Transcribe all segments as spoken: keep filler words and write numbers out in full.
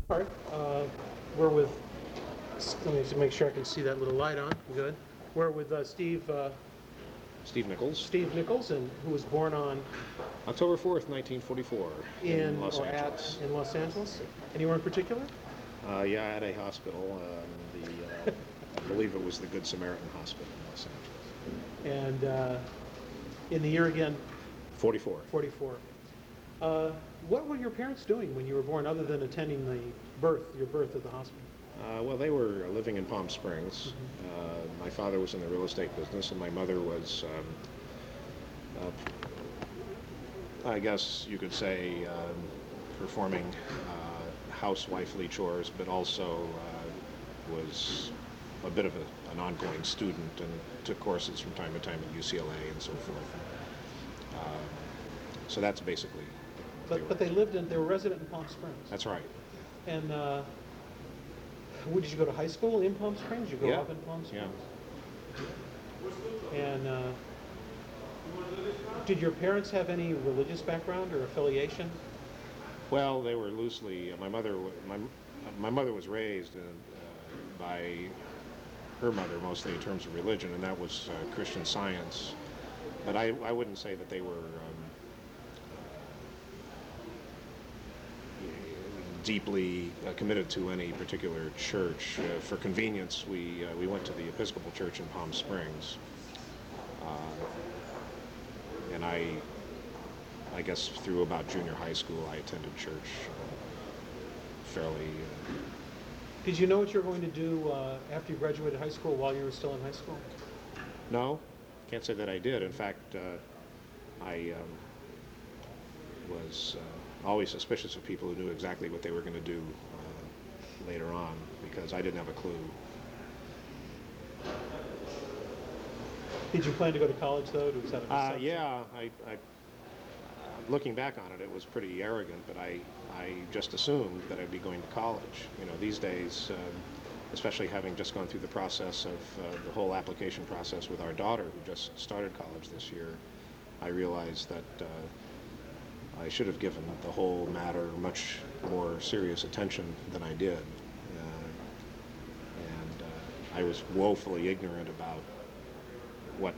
All right, uh, we're with, let me just make sure I can see that little light on, good. We're with uh, Steve, uh, Steve Nichols. Steve Nichols, and who was born on, October fourth, nineteen forty-four, in, in, Los or Angeles. at, in Los Angeles? Anywhere in particular? Uh, yeah, at a hospital, um, the, uh, I believe it was the Good Samaritan Hospital in Los Angeles. And uh, in the year again, forty-four. forty-four. Uh, what were your parents doing when you were born, other than attending the birth, your birth at the hospital? Uh, well, they were living in Palm Springs. Mm-hmm. uh, my father was in the real estate business, and my mother was, um, uh, I guess you could say, um, performing uh, housewifely chores, but also uh, was a bit of a, an ongoing student and took courses from time to time at U C L A and so forth. Uh, so that's basically. But they but they lived in, they were resident in Palm Springs. That's right. And uh, where, did you go to high school in Palm Springs? Did you grow Yeah. up in Palm Springs? Yeah. And uh, did your parents have any religious background or affiliation? Well, they were loosely. Uh, my mother, w- my my mother was raised uh, by her mother mostly in terms of religion, and that was uh, Christian Science. But I, I wouldn't say that they were um, deeply uh, committed to any particular church. Uh, for convenience, we uh, we went to the Episcopal Church in Palm Springs, uh, and I. I guess through about junior high school, I attended church uh, fairly. Uh, Did you know what you were going to do uh, after you graduated high school while you were still in high school? no, can't say that I did. In fact, uh, I um, was uh, always suspicious of people who knew exactly what they were going to do uh, later on, because I didn't have a clue. Did you plan to go to college, though? Was that a Uh, assumption? yeah, I, I looking back on it, it was pretty arrogant, but I, I just assumed that I'd be going to college. You know, these days, um, especially having just gone through the process of uh, the whole application process with our daughter, who just started college this year, I realized that uh, I should have given the whole matter much more serious attention than I did. Uh, and uh, I was woefully ignorant about what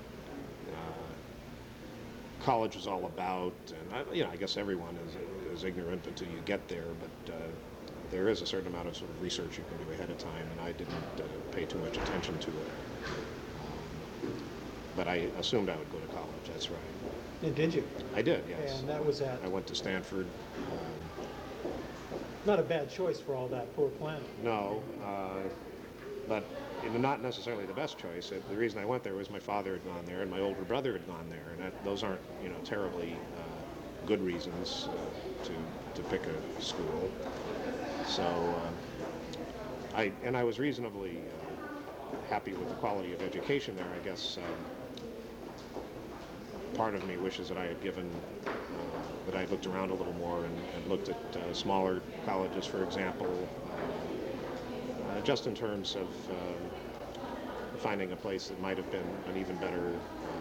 college is all about, and I, you know, I guess everyone is, is ignorant until you get there, but uh, there is a certain amount of sort of research you can do ahead of time, and I didn't uh, pay too much attention to it. Um, but I assumed I would go to college, that's right. And did you? I did, yes. And that was at? I went to Stanford. Um, Not a bad choice for all that poor planning. no, uh, but you know, not necessarily the best choice. The reason I went there was my father had gone there and my older brother had gone there, and that, those aren't, you know, terribly uh, good reasons uh, to to pick a school. So uh, I and I was reasonably uh, happy with the quality of education there. I guess um, part of me wishes that I had given uh, that I had looked around a little more and, and looked at uh, smaller colleges, for example. Uh, just in terms of um, finding a place that might have been an even better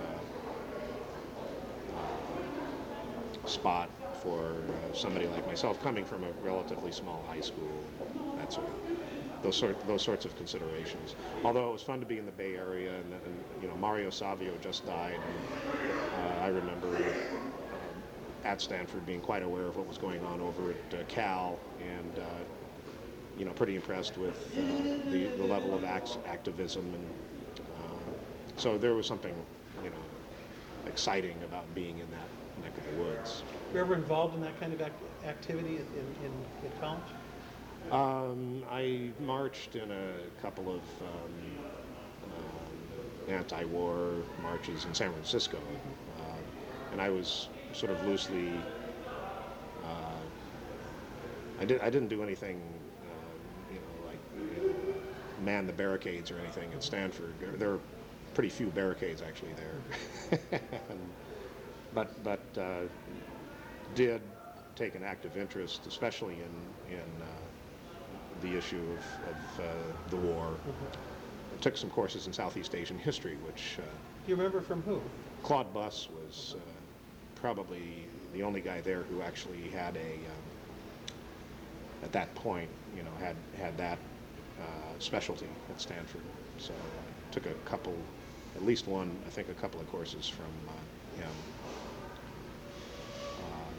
uh, uh, spot for uh, somebody like myself, coming from a relatively small high school, that sort of, those sort those sorts of considerations. Although it was fun to be in the Bay Area, and, and you know, Mario Savio just died, and uh, I remember uh, at Stanford being quite aware of what was going on over at uh, Cal, and uh, you know, pretty impressed with uh, the, the level of act activism, and uh, so there was something, you know, exciting about being in that neck of the woods. Were you ever involved in that kind of act activity in, in, in college? Um, I marched in a couple of um, um, anti-war marches in San Francisco, uh, and I was sort of loosely. Uh, I did. I didn't do anything. Man the barricades or anything at Stanford. There, there are pretty few barricades actually there. and, but but uh, did take an active interest, especially in in uh, the issue of, of uh, the war. Mm-hmm. Took some courses in Southeast Asian history, which. Uh, Do you remember from who? Claude Buss was uh, probably the only guy there who actually had a. Um, at that point, you know, had had that uh, specialty at Stanford. So I took a couple, at least one, I think a couple of courses from uh, him. Um,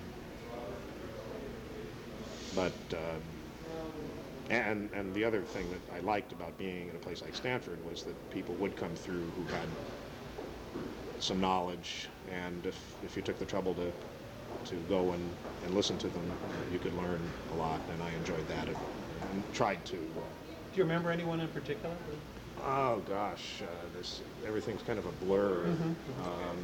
but uh, and and the other thing that I liked about being in a place like Stanford was that people would come through who had some knowledge, and if if you took the trouble to to go and, and listen to them, you could learn a lot, and I enjoyed that and, and tried to. Do you remember anyone in particular? Oh gosh, uh, this everything's kind of a blur. Mm-hmm. Um,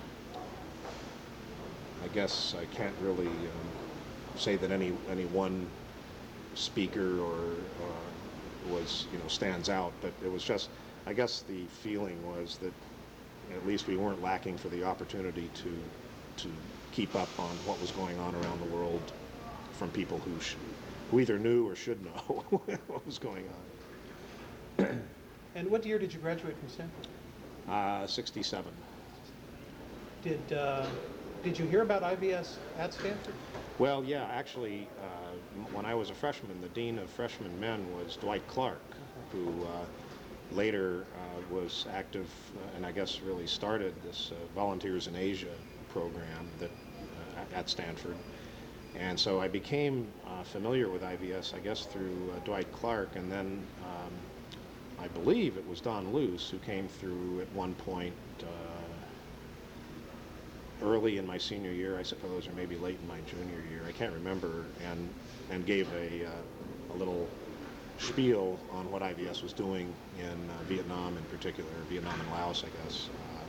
I guess I can't really um, say that any any one speaker or uh, was you know stands out, but it was just, I guess the feeling was that at least we weren't lacking for the opportunity to to keep up on what was going on around the world from people who sh- who either knew or should know what was going on. And what year did you graduate from Stanford? Uh, sixty-seven. Did uh, did you hear about I V S at Stanford? Well, yeah, actually, uh, when I was a freshman, the dean of freshman men was Dwight Clark, who uh, later uh, was active uh, and I guess really started this uh, Volunteers in Asia program that uh, at Stanford. And so I became uh, familiar with I V S, I guess, through uh, Dwight Clark, and then um, I believe it was Don Luce who came through at one point uh, early in my senior year, I suppose, or maybe late in my junior year. I can't remember, and and gave a uh, a little spiel on what I V S was doing in uh, Vietnam, in particular, Vietnam and Laos, I guess. Uh,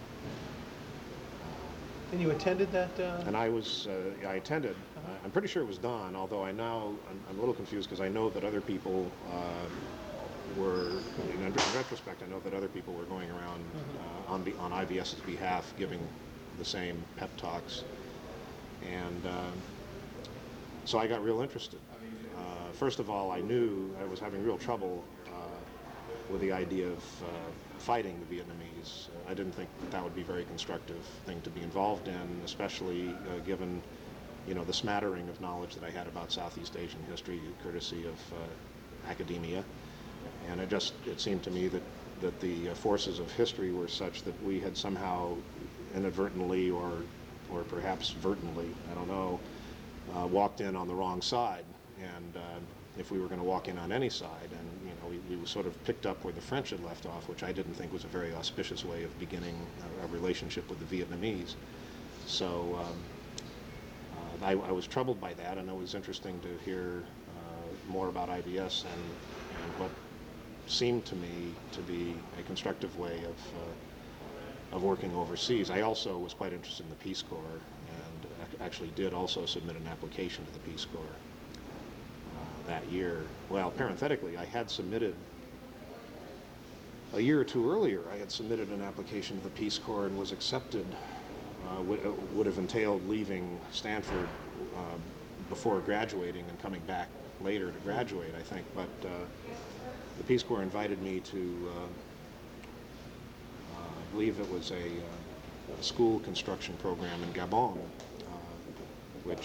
And you attended that? Uh... and I was, uh, I attended. Uh, I'm pretty sure it was Don, although I now, I'm, I'm a little confused because I know that other people uh, were, in, in retrospect, I know that other people were going around uh, on, be, on IVS's behalf giving the same pep talks. And uh, so I got real interested. Uh, first of all, I knew I was having real trouble uh, with the idea of uh, fighting the Vietnamese. Uh, I didn't think that, that would be a very constructive thing to be involved in, especially uh, given, you know, the smattering of knowledge that I had about Southeast Asian history, courtesy of uh, academia. And it just, it seemed to me that, that the uh, forces of history were such that we had somehow inadvertently or, or perhaps vertently, I don't know, uh, walked in on the wrong side. And uh, if we were going to walk in on any side, and you know, we, we sort of picked up where the French had left off, which I didn't think was a very auspicious way of beginning a, a relationship with the Vietnamese. So um, uh, I, I was troubled by that, and it was interesting to hear uh, more about I V S and, and what seemed to me to be a constructive way of uh, of working overseas. I also was quite interested in the Peace Corps, and ac- actually did also submit an application to the Peace Corps that year. Well, parenthetically, I had submitted, a year or two earlier, I had submitted an application to the Peace Corps and was accepted. Uh, would, uh, would have entailed leaving Stanford uh, before graduating and coming back later to graduate, I think. But uh, the Peace Corps invited me to, uh, uh, I believe it was a, uh, a school construction program in Gabon, uh, which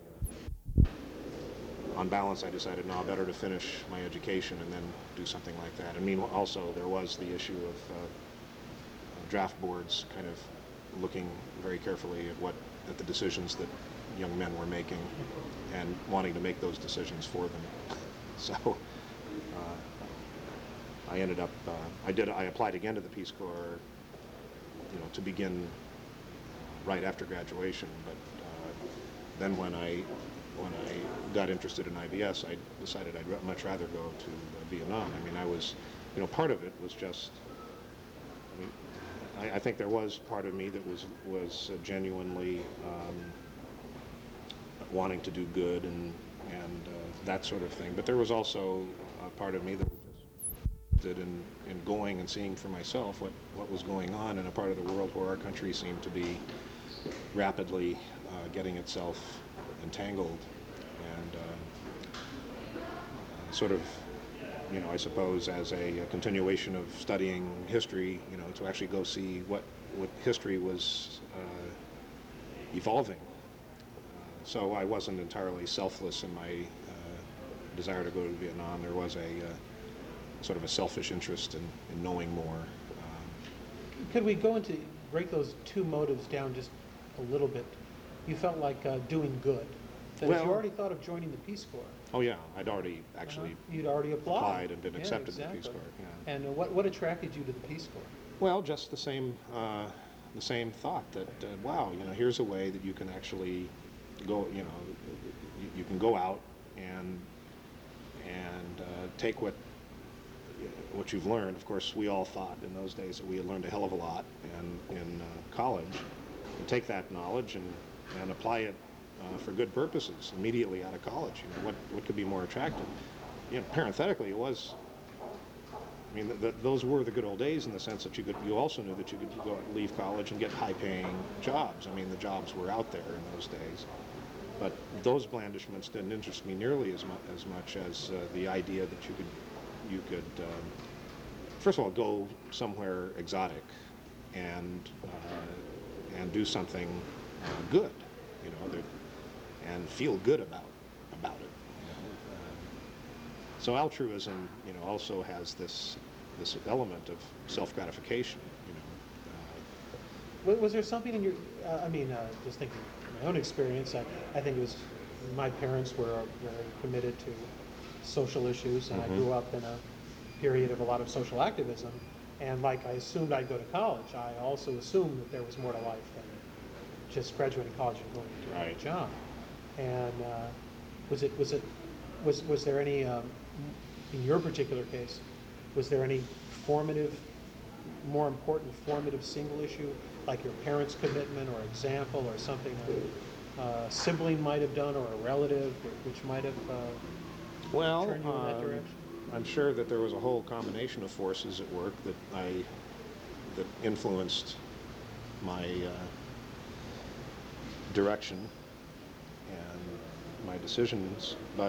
on balance, I decided, no, better to finish my education and then do something like that. I mean, also, there was the issue of uh, draft boards kind of looking very carefully at what, at the decisions that young men were making and wanting to make those decisions for them. So uh, I ended up, uh, I did, I applied again to the Peace Corps, you know, to begin right after graduation. But uh, then when I when I got interested in I V S, I decided I'd r- much rather go to uh, Vietnam. I mean, I was, you know, part of it was just, I mean, I, I think there was part of me that was, was uh, genuinely um, wanting to do good and, and uh, that sort of thing. But there was also a part of me that was just interested in, in going and seeing for myself what, what was going on in a part of the world where our country seemed to be rapidly uh, getting itself entangled, and uh, uh, sort of, you know, I suppose as a, a continuation of studying history, you know, to actually go see what, what history was uh, evolving. Uh, so I wasn't entirely selfless in my uh, desire to go to Vietnam. There was a uh, sort of a selfish interest in, in knowing more. Um, Could we go into, break those two motives down just a little bit? You felt like uh, doing good. That Well- if you already thought of joining the Peace Corps. oh yeah, I'd already actually uh-huh, You'd already applied. applied and been Yeah, accepted in the Peace exactly. Corps. Yeah. And uh, what, what attracted you to the Peace Corps? Well, just the same, uh, the same thought that uh, wow, you know, here's a way that you can actually go, you know, you, you can go out and and uh, take what what you've learned. Of course, we all thought in those days that we had learned a hell of a lot in in uh, college, and take that knowledge and and apply it uh, for good purposes immediately out of college. You know, what what could be more attractive? You know, parenthetically, it was. I mean, the, the, those were the good old days in the sense that you could, you also knew that you could go leave college and get high-paying jobs. I mean, the jobs were out there in those days. But those blandishments didn't interest me nearly as, mu- as much as uh, the idea that you could, you could, um, first of all, go somewhere exotic and uh, and do something uh, good, you know, that, and feel good about about it. You know? Um, so altruism, you know, also has this this element of self-gratification, you know. Uh, Was, was there something in your, uh, I mean, uh, just thinking of my own experience, I, I think it was, my parents were very committed to social issues, and Mhm. I grew up in a period of a lot of social activism, and like I assumed I'd go to college, I also assumed that there was more to life than just graduating college and going into Right. a job. And uh, was it, was it, was, was there any, um, in your particular case, was there any formative, more important formative single issue, like your parents' commitment or example or something a uh, sibling might have done or a relative which might have uh, well, turned you in that um, direction? I'm sure that there was a whole combination of forces at work that I that influenced my uh, direction and my decisions, but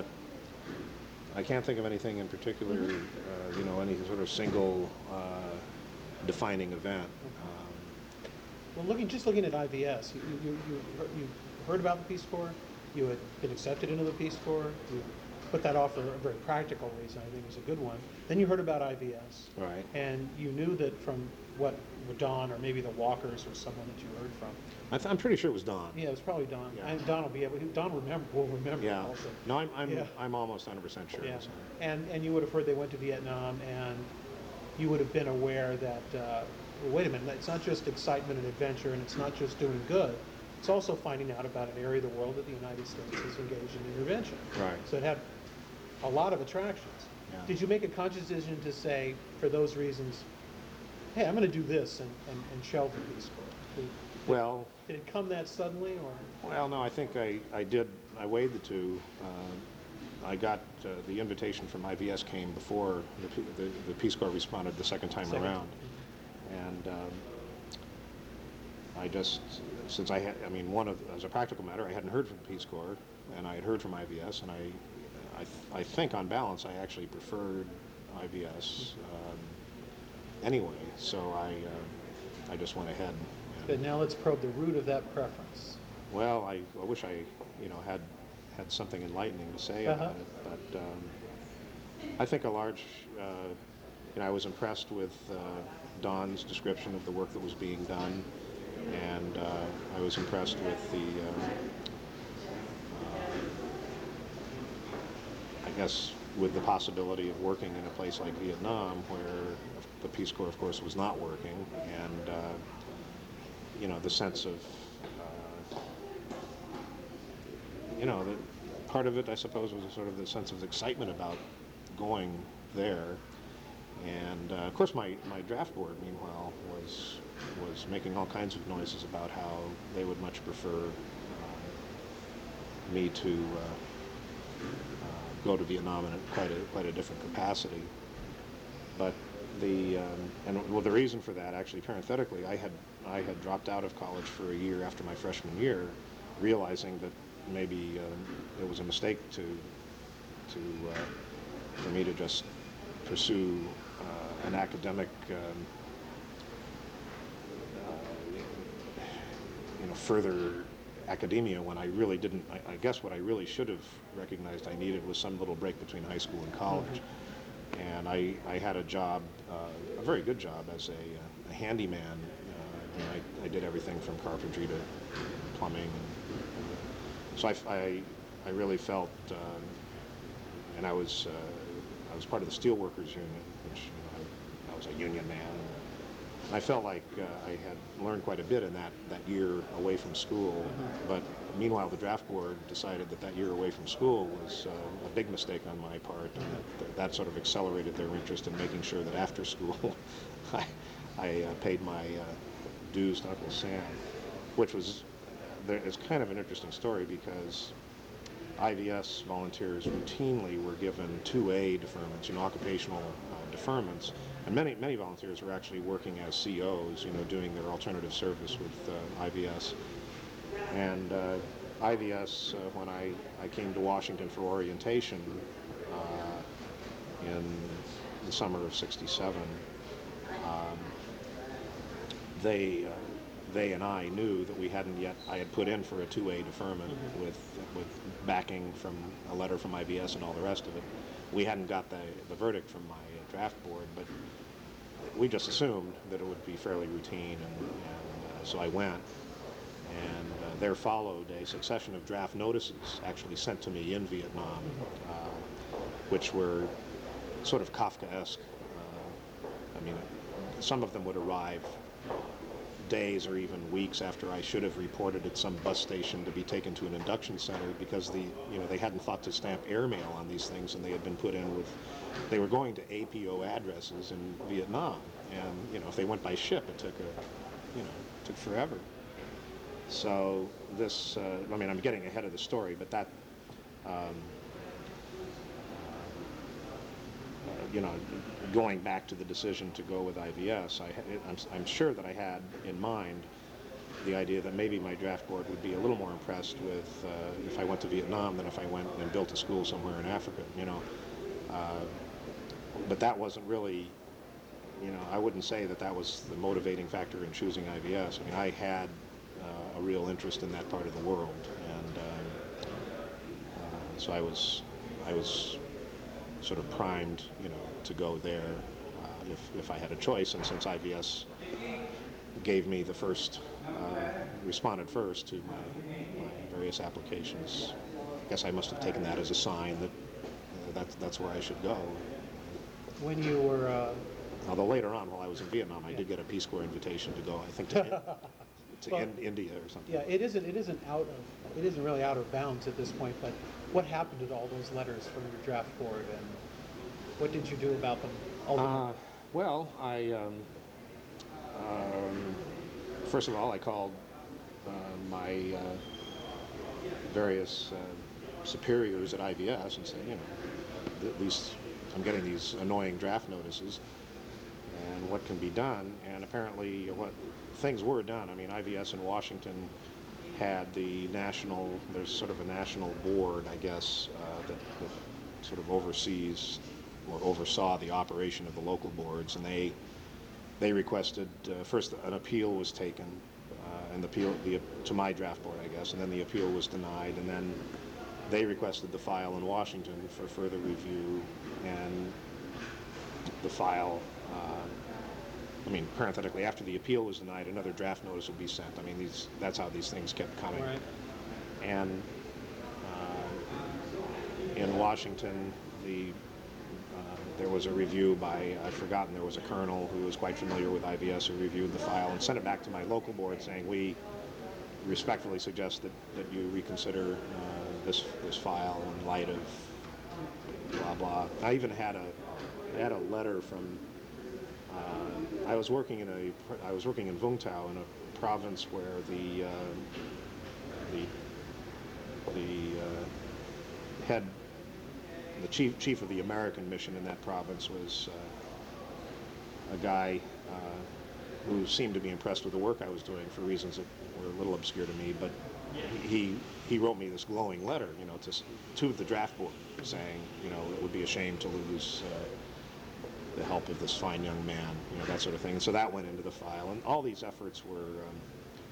I can't think of anything in particular, uh, you know, any sort of single uh, defining event. Um, Well, looking, just looking at I V S, you, you, you, you heard about the Peace Corps, you had been accepted into the Peace Corps, you put that off for a very practical reason, I think it was a good one. Then you heard about I V S. Right. And you knew that from what, Don or maybe the Walkers or someone that you heard from. I th- I'm pretty sure it was Don. Yeah, it was probably Don. Yeah. And Don will be able, Don remember, will remember Yeah. also. No, I'm I'm, Yeah. I'm almost one hundred percent sure. it Yeah, was him. and, and you would have heard they went to Vietnam, and you would have been aware that, uh, well, wait a minute, it's not just excitement and adventure, and it's not just doing good, it's also finding out about an area of the world that the United States is engaged in intervention. Right. So it had a lot of attractions. Yeah. Did you make a conscious decision to say, for those reasons, hey, I'm going to do this and, and, and shelve the Peace Corps? Did, Well, did it come that suddenly, or? well, no, I think I, I did, I weighed the two. Uh, I got, uh, the invitation from I V S came before the, P- the, the Peace Corps responded the second time Second. around. And um, I just, since I had, I mean, one of, as a practical matter, I hadn't heard from the Peace Corps, and I had heard from I V S, and I, I, th- I think on balance, I actually preferred I V S um, anyway, so I, uh, I just went ahead. and- But now let's probe the root of that preference. Well, I, I wish I, you know, had had something enlightening to say Uh-huh. about it, but um, I think a large, uh, you know, I was impressed with uh, Don's description of the work that was being done, and uh, I was impressed with the, uh, I guess, with the possibility of working in a place like Vietnam, where the Peace Corps, of course, was not working, and uh, you know, the sense of, uh, you know, the, part of it, I suppose, was a sort of the sense of excitement about going there. And, uh, of course, my, my draft board, meanwhile, was was making all kinds of noises about how they would much prefer uh, me to uh, uh, go to Vietnam in a, quite a quite a different capacity. But the um, and well, the reason for that, actually, parenthetically, I had I had dropped out of college for a year after my freshman year, realizing that maybe uh, it was a mistake to to uh, for me to just pursue uh, an academic um, uh, you know further academia when I really didn't. I, I guess what I really should have recognized I needed was some little break between high school and college. Mm-hmm. And I, I had a job, uh, a very good job as a, a handyman. Uh, and I, I did everything from carpentry to plumbing. So I, I, I really felt, uh, and I was uh, I was part of the steelworkers union, which you know, I, I was a union man. And I felt like uh, I had learned quite a bit in that, that year away from school. Mm-hmm. But meanwhile, the draft board decided that that year away from school was uh, a big mistake on my part, and that, that sort of accelerated their interest in making sure that after school I, I uh, paid my uh, dues to Uncle Sam, which was there, it's kind of an interesting story because I V S volunteers routinely were given two A deferments, you know, occupational uh, deferments. And many, many volunteers were actually working as C Os, you know, doing their alternative service with uh, I V S. And uh, I V S, uh, when I, I came to Washington for orientation uh, in the summer of sixty-seven, um, they, uh, they and I knew that we hadn't yet, I had put in for a two A deferment mm-hmm. with, with backing from a letter from I V S and all the rest of it. We hadn't got the, the verdict from my uh, draft board, but we just assumed that it would be fairly routine, and, and uh, so I went, and uh, there followed a succession of draft notices actually sent to me in Vietnam, uh, which were sort of Kafkaesque. Uh, I mean, some of them would arrive days or even weeks after I should have reported at some bus station to be taken to an induction center because the you know they hadn't thought to stamp airmail on these things, and they had been put in with they were going to A P O addresses in Vietnam, and you know if they went by ship it took a you know took forever. So this uh, I mean I'm getting ahead of the story, but that um, you know, going back to the decision to go with I V S, I, I'm, I'm sure that I had in mind the idea that maybe my draft board would be a little more impressed with uh, if I went to Vietnam than if I went and built a school somewhere in Africa, you know. Uh, but that wasn't really, you know, I wouldn't say that that was the motivating factor in choosing I V S. I mean, I had uh, a real interest in that part of the world, and um, uh, so I was, I was sort of primed, you know, to go there uh, if, if I had a choice. And since I V S gave me the first, uh, responded first to my, my various applications, I guess I must have taken that as a sign that uh, that's, that's where I should go. When you were... Uh... Although later on, while I was in Vietnam, I yeah. did get a Peace Corps invitation to go, I think, to, to well, in, India or something. Yeah, it isn't, it isn't out of, it isn't really out of bounds at this point, but what happened to all those letters from your draft board, and what did you do about them? Uh, well, I, um, um, first of all, I called uh, my uh, various uh, superiors at I V S and said, you know, at least I'm getting these annoying draft notices, and what can be done? And apparently, what things were done. I mean, I V S in Washington had the national, there's sort of a national board, I guess, uh, that, that sort of oversees or oversaw the operation of the local boards, and they they requested, uh, first an appeal was taken, uh, and the appeal the, to my draft board, I guess, and then the appeal was denied, and then they requested the file in Washington for further review, and the file, uh, I mean, parenthetically, after the appeal was denied, another draft notice would be sent. I mean, these that's how these things kept coming. Right. And uh, in Washington, the uh, there was a review by, I've forgotten, there was a colonel who was quite familiar with I V S who reviewed the file and sent it back to my local board saying, we respectfully suggest that, that you reconsider uh, this this file in light of blah, blah. I even had a, I had a letter from Uh, I was working in a I was working in Vung Tau, in a province where the uh, the the uh, head the chief chief of the American mission in that province was uh, a guy uh, who seemed to be impressed with the work I was doing for reasons that were a little obscure to me. But he he wrote me this glowing letter, you know, to to the draft board, saying, you know, it would be a shame to lose Uh, the help of this fine young man, you know, that sort of thing. And so that went into the file, and all these efforts were um,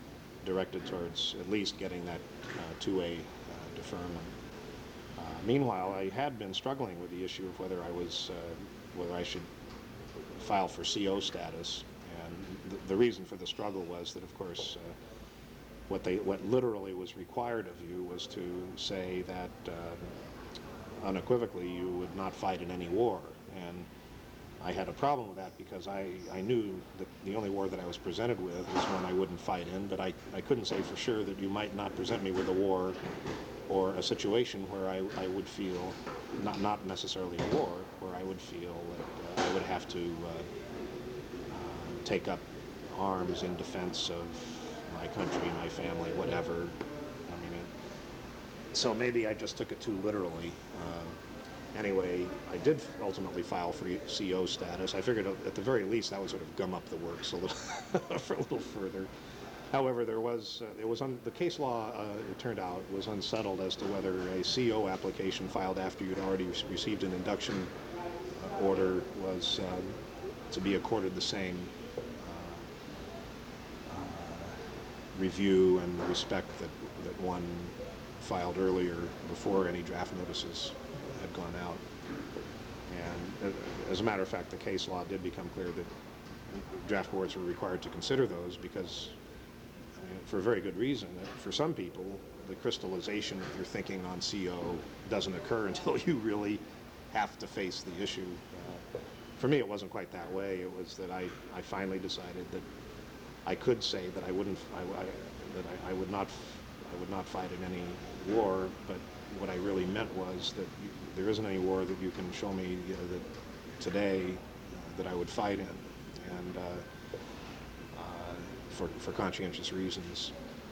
directed towards at least getting that uh, two A uh, deferment. Uh, meanwhile, I had been struggling with the issue of whether I was, uh, whether I should file for C O status, and th the reason for the struggle was that, of course, uh, what they, what literally was required of you was to say that uh, unequivocally you would not fight in any war, and I had a problem with that because I, I knew that the only war that I was presented with was one I wouldn't fight in, but I, I couldn't say for sure that you might not present me with a war or a situation where I, I would feel, not, not necessarily a war, where I would feel that uh, I would have to uh, uh, take up arms in defense of my country, my family, whatever. I mean, it, so maybe I just took it too literally. Uh, anyway, I did ultimately file for C O status. I figured at the very least that would sort of gum up the works a little for a little further. However, there was uh, it was un, the case law. Uh, it turned out was unsettled as to whether a C O application filed after you'd already re received an induction uh, order was um, to be accorded the same uh, uh, review and respect that that one filed earlier before any draft notices had gone out. And uh, as a matter of fact, the case law did become clear that draft boards were required to consider those because, for a very good reason, that for some people, the crystallization of your thinking on C O doesn't occur until you really have to face the issue. Uh, for me, it wasn't quite that way. It was that I, I finally decided that I could say that I wouldn't, I, I, that I, I would not, I would not fight in any war. But what I really meant was that you, there isn't any war that you can show me uh, that today uh, that I would fight in, and. Uh, For, for conscientious reasons.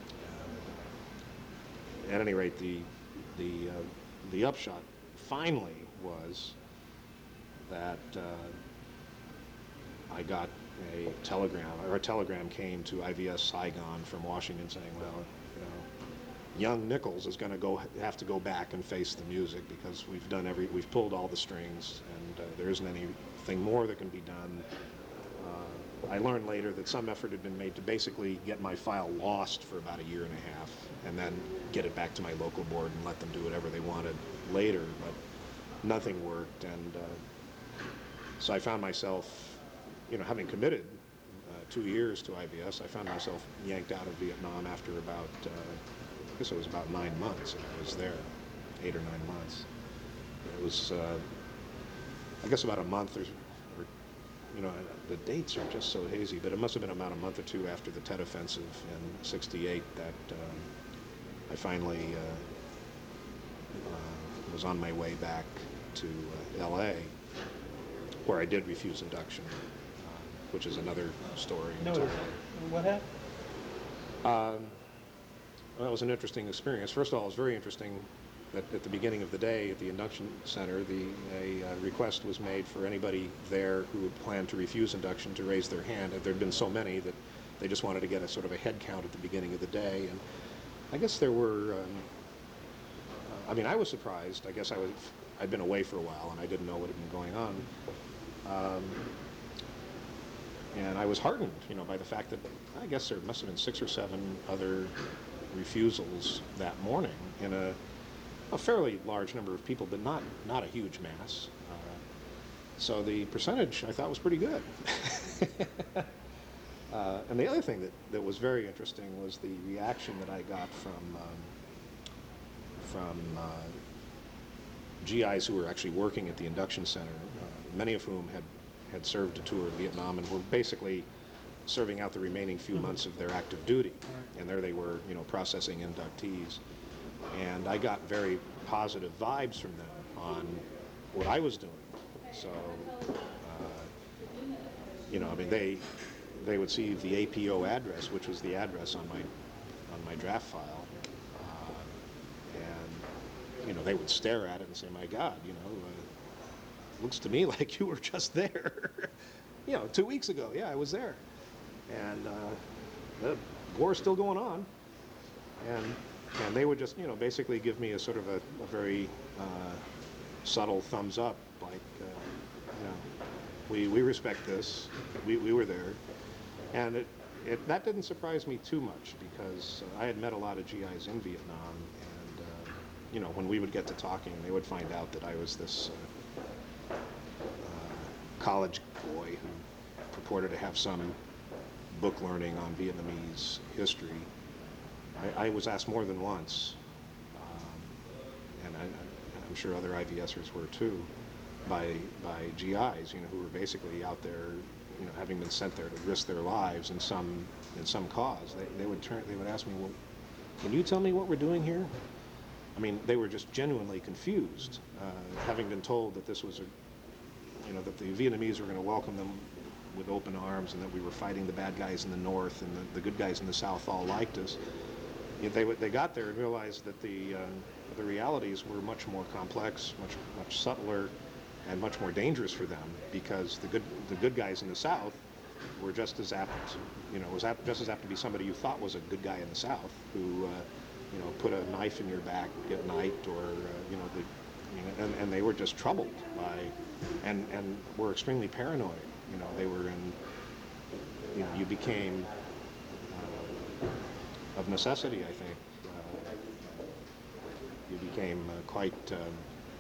Uh, at any rate, the the uh, the upshot finally was that uh, I got a telegram, or a telegram came to I V S Saigon from Washington saying, well, you know, young Nichols is going to go have to go back and face the music because we've done every we've pulled all the strings and uh, there isn't anything more that can be done. I learned later that some effort had been made to basically get my file lost for about a year and a half and then get it back to my local board and let them do whatever they wanted later, but nothing worked. And uh, so I found myself, you know, having committed uh, two years to I V S, I found myself yanked out of Vietnam after about, uh, I guess it was about nine months I was there, eight or nine months. It was, uh, I guess about a month or you know, the dates are just so hazy, but it must have been about a month or two after the Tet Offensive in sixty-eight that um, I finally uh, uh, was on my way back to uh, L A, where I did refuse induction, uh, which is another story. No, what happened? Um, well, that was an interesting experience. First of all, it was very interesting that at the beginning of the day at the induction center, the, a uh, request was made for anybody there who had planned to refuse induction to raise their hand. There had been so many that they just wanted to get a sort of a head count at the beginning of the day. And I guess there were, um, uh, I mean, I was surprised. I guess I was, I'd been away for a while and I didn't know what had been going on. Um, and I was heartened, you know, by the fact that I guess there must have been six or seven other refusals that morning in a a fairly large number of people, but not not a huge mass. Uh, so the percentage I thought was pretty good. uh, and the other thing that, that was very interesting was the reaction that I got from um, from uh, G Is who were actually working at the induction center, uh, many of whom had, had served a tour of Vietnam and were basically serving out the remaining few mm-hmm. months of their active duty. Right. And there they were, you know, processing inductees. And I got very positive vibes from them on what I was doing. So, uh, you know, I mean, they they would see the A P O address, which was the address on my on my draft file, uh, and you know, they would stare at it and say, "My God, you know, uh, looks to me like you were just there." You know, two weeks ago, yeah, I was there, and uh, the war's still going on, and. And they would just, you know, basically give me a sort of a, a very uh, subtle thumbs up, like, uh, you know, we, we respect this. We, we were there. And it, it, that didn't surprise me too much because uh, I had met a lot of G Is in Vietnam, and uh, you know, when we would get to talking, they would find out that I was this uh, uh, college boy who purported to have some book learning on Vietnamese history. I, I was asked more than once, um, and I, I'm sure other IVSers were too, by by G Is, you know, who were basically out there, you know, having been sent there to risk their lives in some in some cause. They, they would turn, they would ask me, well, can you tell me what we're doing here? I mean, they were just genuinely confused, uh, having been told that this was a, you know, that the Vietnamese were going to welcome them with open arms, and that we were fighting the bad guys in the north, and the, the good guys in the south all liked us. You know, they they got there and realized that the uh, the realities were much more complex, much much subtler, and much more dangerous for them, because the good the good guys in the south were just as apt, you know, was apt, just as apt to be somebody you thought was a good guy in the south, who, uh, you know, put a knife in your back at night, or uh, you know, the, you know, and, and they were just troubled by, and and were extremely paranoid. You know, they were in, you know, you became, uh, of necessity, I think, uh, you became uh, quite, um,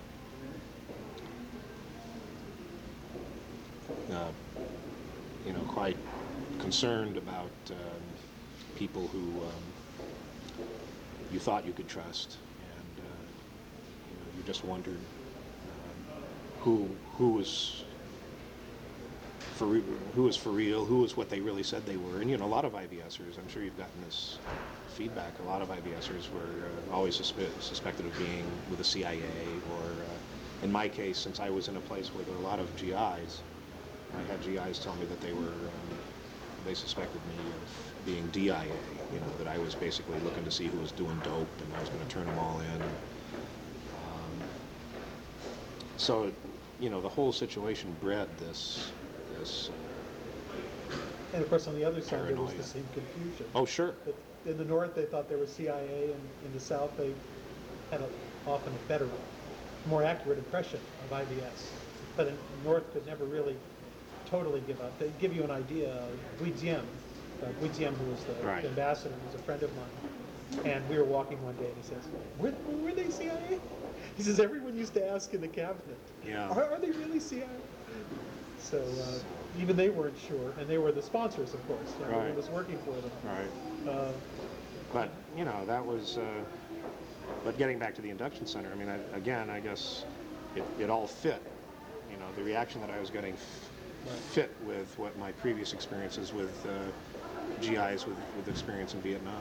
uh, you know, quite concerned about um, people who um, you thought you could trust, and uh, you know, you just wondered um, who who was for re- who was for real, who was what they really said they were. And you know, a lot of IVSers, I'm sure you've gotten this feedback, a lot of IVSers were uh, always suspe- suspected of being with the C I A, or uh, in my case, since I was in a place where there were a lot of G Is, I had G Is tell me that they were, um, they suspected me of being D I A, you know, that I was basically looking to see who was doing dope, and I was going to turn them all in. Um, so, you know, the whole situation bred this, this uh, And of course, on the other side, there was paranoia. the same confusion. Oh, sure. But in the north, they thought there was C I A, and in the south, they had a, often a better, more accurate impression of I V S. But in the north could never really totally give up. They give you an idea. Bui Diem, uh, Bui Diem, who was the Right. ambassador, was a friend of mine. And we were walking one day, and he says, were, were they C I A? He says, everyone used to ask in the cabinet, Yeah. are, are they really C I A? So uh, even they weren't sure, and they were the sponsors, of course. You know, Right. Who was working for them. Right. Uh, But, you know, that was, uh, but getting back to the induction center, I mean, I, again, I guess it, it all fit. You know, the reaction that I was getting f- Right. fit with what my previous experiences with uh, G Is with, with experience in Vietnam.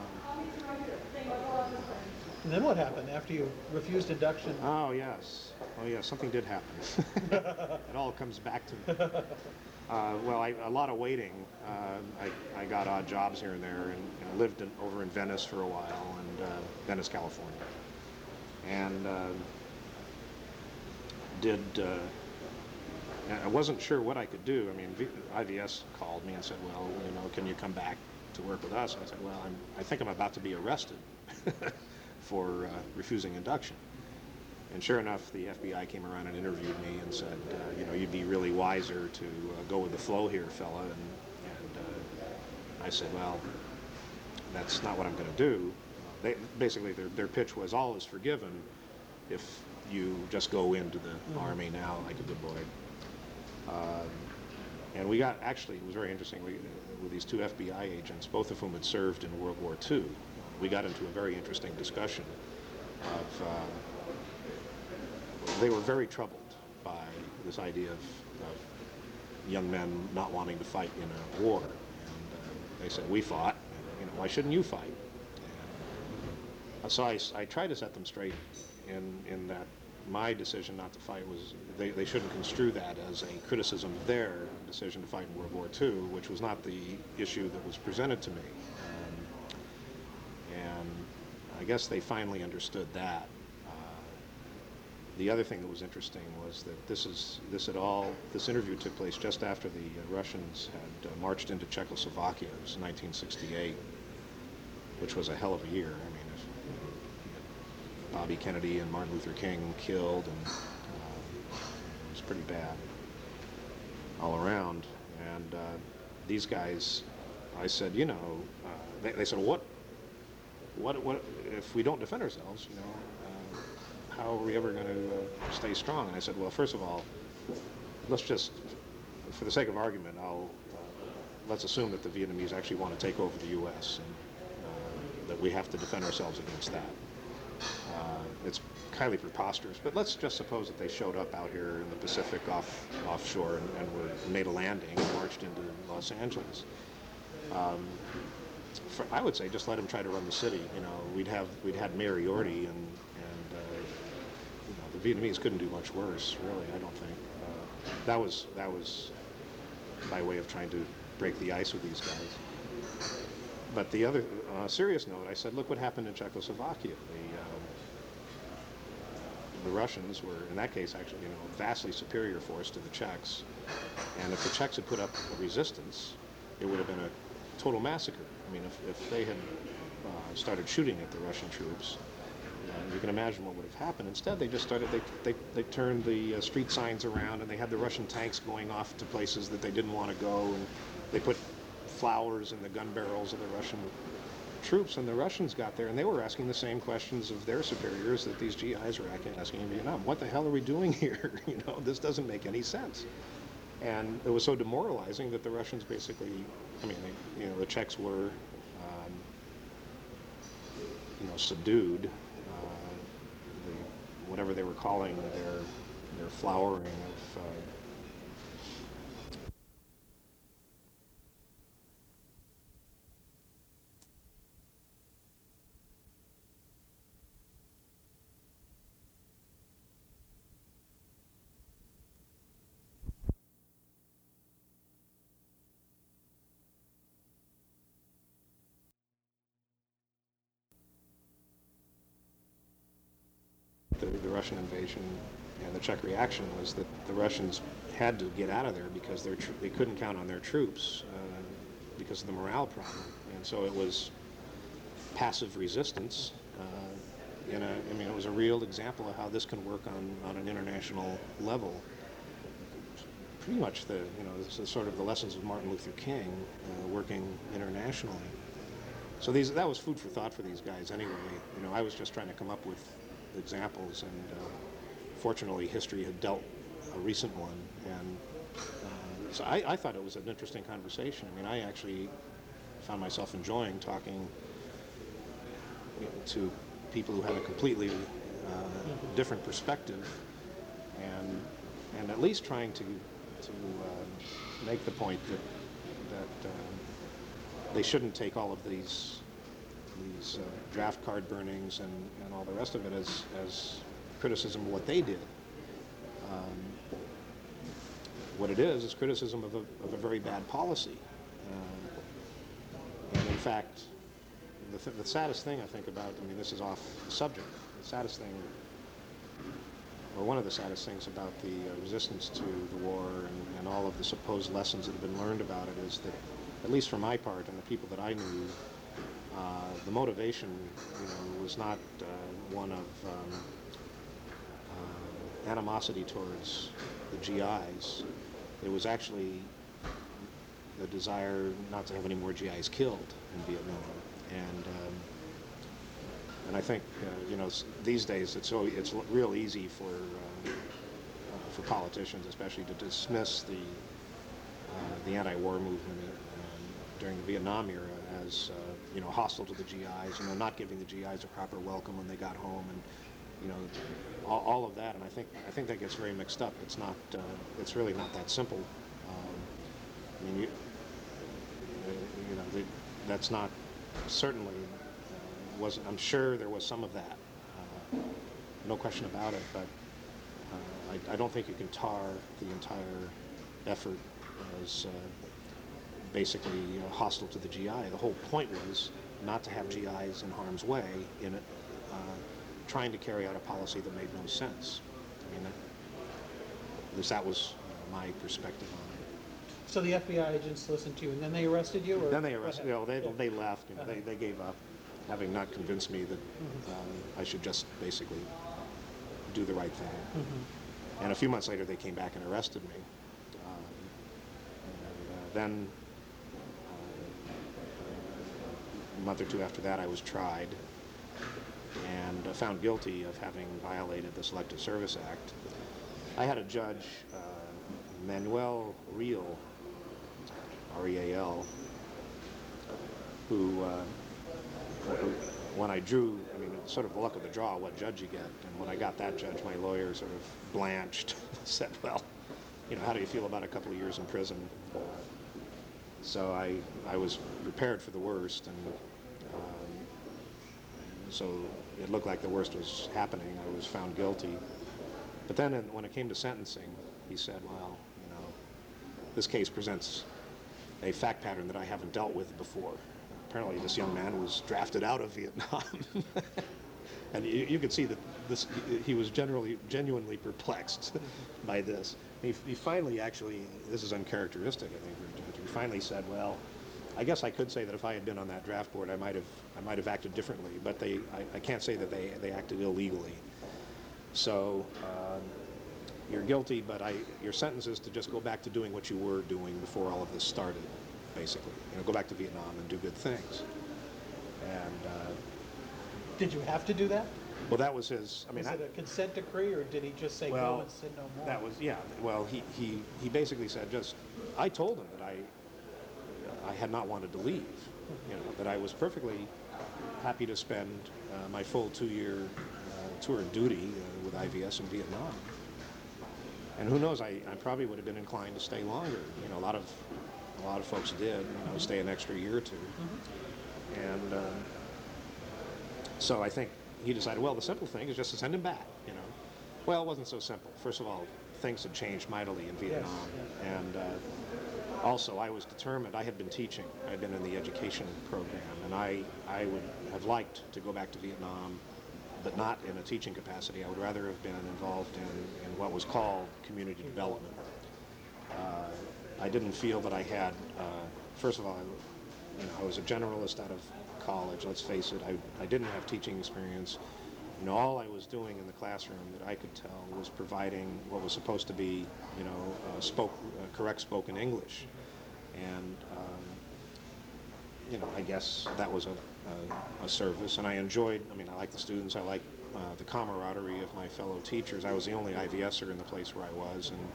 and then what happened after you refused induction? Oh, yes. Oh, yes, something did happen. It all comes back to me. Uh, well, I, a lot of waiting. Uh, I, I got odd jobs here and there, and, and lived in, over in Venice for a while, and uh, Venice, California. And uh, did, uh, I wasn't sure what I could do. I mean, v- I V S called me and said, well, you know, can you come back to work with us? And I said, well, I'm, I think I'm about to be arrested for uh, refusing induction. And sure enough, the F B I came around and interviewed me and said, uh, you know, you'd be really wiser to uh, go with the flow here, fella. And, and uh, I said, well, that's not what I'm going to do. They, basically, their, their pitch was, all is forgiven if you just go into the mm-hmm. Army now like a good boy. Um, and we got, actually, it was very interesting, we, with these two F B I agents, both of whom had served in World War Two, we got into a very interesting discussion of, uh, they were very troubled by this idea of, of young men not wanting to fight in a war. And uh, they said, we fought, and, you know, why shouldn't you fight? And so I, I tried to set them straight in, in that my decision not to fight was, they, they shouldn't construe that as a criticism of their decision to fight in World War Two, which was not the issue that was presented to me. Um, and I guess they finally understood that. The other thing that was interesting was that this is this had all this interview took place just after the uh, Russians had uh, marched into Czechoslovakia. It was nineteen sixty-eight, which was a hell of a year. I mean, if, Bobby Kennedy and Martin Luther King killed, and uh, it was pretty bad all around. And uh, these guys I said, you know, uh, they, they said, what, what, what, if we don't defend ourselves, you know, uh, how are we ever going to uh, stay strong? And I said, well, first of all, let's just, for the sake of argument, I'll, uh, let's assume that the Vietnamese actually want to take over the U S and uh, that we have to defend ourselves against that. Uh, it's highly preposterous, but let's just suppose that they showed up out here in the Pacific off offshore and, and were made a landing and marched into Los Angeles. Um, for, I would say just let them try to run the city. You know, we'd have we'd had Mayor Yorty, and and uh, you know, the Vietnamese couldn't do much worse, really. I don't think uh, that was that was by way of trying to break the ice with these guys. But the other uh, serious note, I said, look what happened in Czechoslovakia. The um, the Russians were, in that case, actually, you know, vastly superior force to the Czechs. And if the Czechs had put up a resistance, it would have been a total massacre. I mean, if, if they had uh, started shooting at the Russian troops, uh, you can imagine what would have happened. Instead, they just started, they, they, they turned the uh, street signs around, and they had the Russian tanks going off to places that they didn't want to go, and they put flowers in the gun barrels of the Russian troops, and the Russians got there, and they were asking the same questions of their superiors that these G Is were asking in Vietnam. What the hell are we doing here? You know, this doesn't make any sense. And it was so demoralizing that the Russians basically, I mean, they, you know, the Czechs were, um, you know, subdued. Uh, the, whatever they were calling their their flowering of. Uh, The, the Russian invasion and the Czech reaction was that the Russians had to get out of there because their tr- they couldn't count on their troops uh, because of the morale problem. And so it was passive resistance. Uh, in a, I mean, it was a real example of how this can work on, on an international level. Pretty much the, you know, this is sort of the lessons of Martin Luther King uh, working internationally. So these, that was food for thought for these guys anyway. You know, I was just trying to come up with examples, and uh, fortunately history had dealt a recent one, and uh, so I, I thought it was an interesting conversation. I mean, I actually found myself enjoying talking, you know, to people who had a completely uh, different perspective, and and at least trying to to uh, make the point that that um, they shouldn't take all of these these uh, draft card burnings and, and all the rest of it as, as criticism of what they did. Um, what it is is criticism of a, of a very bad policy. Uh, and in fact, the, th- the saddest thing I think about, I mean, this is off the subject, the saddest thing, or one of the saddest things about the uh, resistance to the war and, and all of the supposed lessons that have been learned about it is that, at least for my part and the people that I knew, Uh, the motivation, you know, was not uh, one of um, uh, animosity towards the G Is. It was actually the desire not to have any more G Is killed in Vietnam. And um, and I think, uh, you know, these days it's so it's real easy for uh, uh, for politicians, especially, to dismiss the uh, the anti-war movement um, during the Vietnam era as uh, you know, hostile to the G Is, you know, not giving the G Is a proper welcome when they got home, and you know, all, all of that. And I think I think that gets very mixed up. It's not. Uh, it's really not that simple. Um, I mean, you, you know, the, that's not certainly uh, was. I'm sure there was some of that. Uh, no question about it. But uh, I, I don't think you can tar the entire effort as Uh, basically uh, hostile to the G I. The whole point was not to have G Is in harm's way in it, uh, trying to carry out a policy that made no sense. I mean, that, at least that was uh, my perspective on it. So the F B I agents listened to you, and then they arrested you? Or then they arrested, you know, they, yeah. they left, you know, Uh-huh. they, they gave up, having not convinced me that Mm-hmm. um, I should just basically do the right thing. Mm-hmm. And a few months later, they came back and arrested me. Um, and uh, then month or two after that, I was tried and uh, found guilty of having violated the Selective Service Act. I had a judge, uh, Manuel Real, R E A L, who, uh, when I drew, I mean, it's sort of the luck of the draw, what judge you get. And when I got that judge, my lawyer sort of blanched, said, well, you know, how do you feel about a couple of years in prison? Uh, so I, I was prepared for the worst, and um, so it looked like the worst was happening. I was found guilty. But then in, when it came to sentencing, he said, well, you know, this case presents a fact pattern that I haven't dealt with before. Apparently this young man was drafted out of Vietnam. And you, you could see that this, he was generally, genuinely perplexed by this. He, he finally actually, this is uncharacteristic, I think, for a judge. He finally said, well, I guess I could say that if I had been on that draft board, I might have, I might have acted differently, but they, I, I can't say that they, they acted illegally. So uh, you're guilty, but I, your sentence is to just go back to doing what you were doing before all of this started, basically. You know, go back to Vietnam and do good things. And uh, Did you have to do that? well, that was his. I mean, Was I, it a consent decree, or did he just say well, go and sin no more? that was yeah. Well, he, he, he basically said just. I told him that I I had not wanted to leave. You know, that I was perfectly happy to spend uh, my full two-year uh, tour of duty uh, with I V S in Vietnam. And who knows? I, I probably would have been inclined to stay longer. You know, a lot of a lot of folks did. You know, stay an extra year or two. Mm-hmm. And um, so I think he decided, well, the simple thing is just to send him back. You know, well, it wasn't so simple. First of all, things had changed mightily in Vietnam, yes. and uh, also I was determined. I had been teaching. I had been in the education program, and I I would have liked to go back to Vietnam, but not in a teaching capacity. I would rather have been involved in, in what was called community development. Uh, I didn't feel that I had, uh, first of all, I, you know, I was a generalist out of college, let's face it. I, I didn't have teaching experience. You know, all I was doing in the classroom that I could tell was providing what was supposed to be, you know, uh, spoke, uh, correct spoken English. And, um, you know, I guess that was a, a, a service. And I enjoyed, I mean, I like the students, I like uh, the camaraderie of my fellow teachers. I was the only I V S-er in the place where I was, and,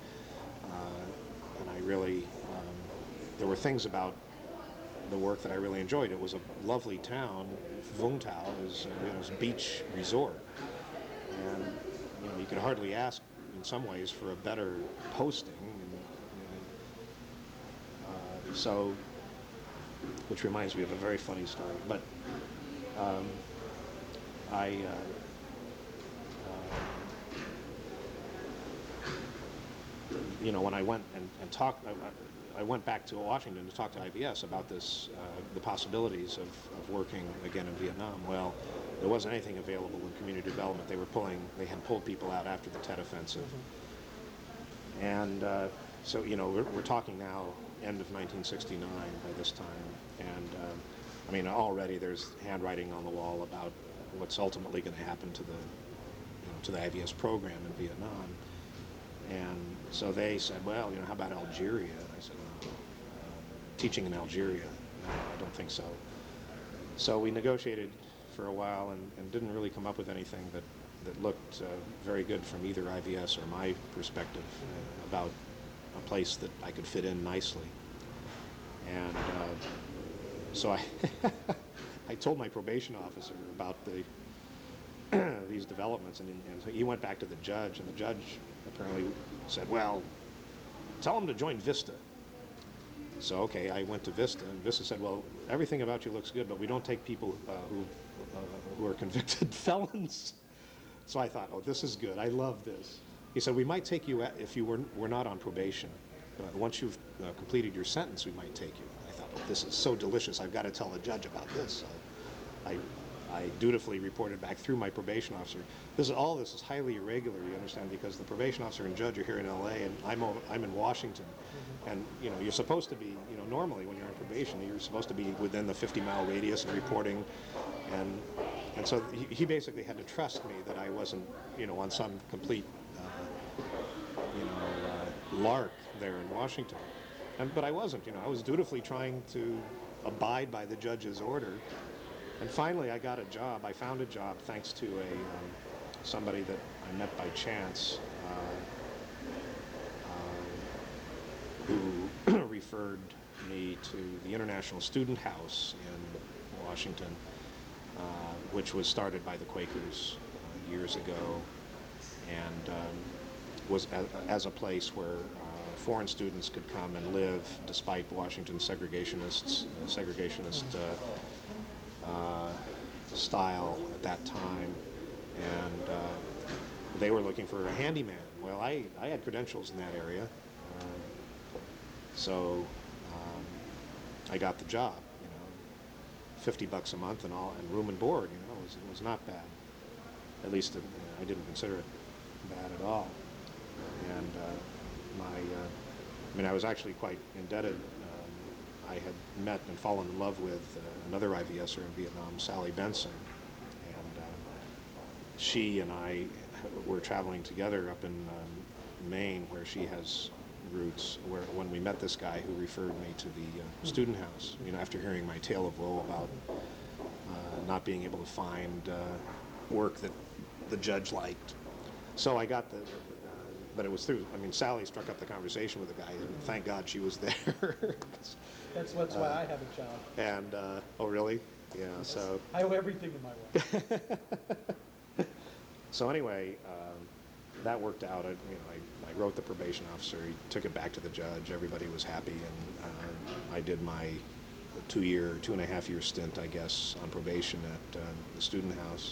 uh, and I really, um, there were things about the work that I really enjoyed. It was a lovely town. Vung Tau is, uh, you know, is a beach resort, and you know you could hardly ask, in some ways, for a better posting. And, you know, uh, so, which reminds me of a very funny story. But um, I, uh, uh, you know, when I went and, and talked. I, I went back to Washington to talk to I V S about this, uh, the possibilities of, of working again in Vietnam. Well, there wasn't anything available in community development. They were pulling, they had pulled people out after the Tet Offensive. Mm-hmm. And uh, so, you know, we're, we're talking now end of nineteen sixty-nine by this time. And, um, I mean, already there's handwriting on the wall about what's ultimately going to happen to the, you know, to the I V S program in Vietnam. And so they said, well, you know, how about Algeria? And I said, well, uh, teaching in Algeria? No, I don't think so. So we negotiated for a while and, and didn't really come up with anything that, that looked uh, very good from either I V S or my perspective uh, about a place that I could fit in nicely. And uh, so I, I told my probation officer about the these developments, and, and so he went back to the judge, and the judge apparently said, well, tell him to join Vista. So, okay, I went to Vista, and Vista said, well, everything about you looks good, but we don't take people uh, who, uh, who are convicted felons. So I thought, oh, this is good. I love this. He said, we might take you at, if you were, were not on probation. Uh, once you've uh, completed your sentence, we might take you. I thought, oh, this is so delicious. I've got to tell the judge about this. So I I dutifully reported back through my probation officer. This is all this is highly irregular, you understand, because the probation officer and judge are here in L A and I'm over, I'm in Washington, mm-hmm. and you know you're supposed to be, you know, normally when you're on probation you're supposed to be within the fifty mile radius of reporting, and and so he, he basically had to trust me that I wasn't, you know, on some complete, uh, you know, uh, lark there in Washington, and but I wasn't, you know, I was dutifully trying to abide by the judge's order. and finally, I got a job. I found a job thanks to a um, somebody that I met by chance, uh, uh, who referred me to the International Student House in Washington, uh, which was started by the Quakers uh, years ago, and um, was a, as a place where uh, foreign students could come and live despite Washington's segregationists, uh, segregationist uh, uh, style at that time, and uh, they were looking for a handyman. Well, I, I had credentials in that area, uh, so um, I got the job. You know, fifty bucks a month and all, and room and board. You know, it was, it was not bad. At least uh, I didn't consider it bad at all. And uh, my, uh, I mean, I was actually quite indebted. Um, I had met and fallen in love with uh, another IVSer in Vietnam, Sally Benson, and uh, she and I were traveling together up in um, Maine, where she has roots. Where when we met this guy who referred me to the uh, student house, you know, after hearing my tale of woe about uh, not being able to find uh, work that the judge liked. So I got the, uh, but it was through, I mean, Sally struck up the conversation with the guy, and thank God she was there. That's, that's why uh, I have a job. And, uh, oh really? Yeah, yes. So. I owe everything to my wife. So anyway, um, that worked out. I, you know, I, I wrote the probation officer, he took it back to the judge, everybody was happy, and uh, I did my two-year, two and a half year stint, I guess, on probation at uh, the student house.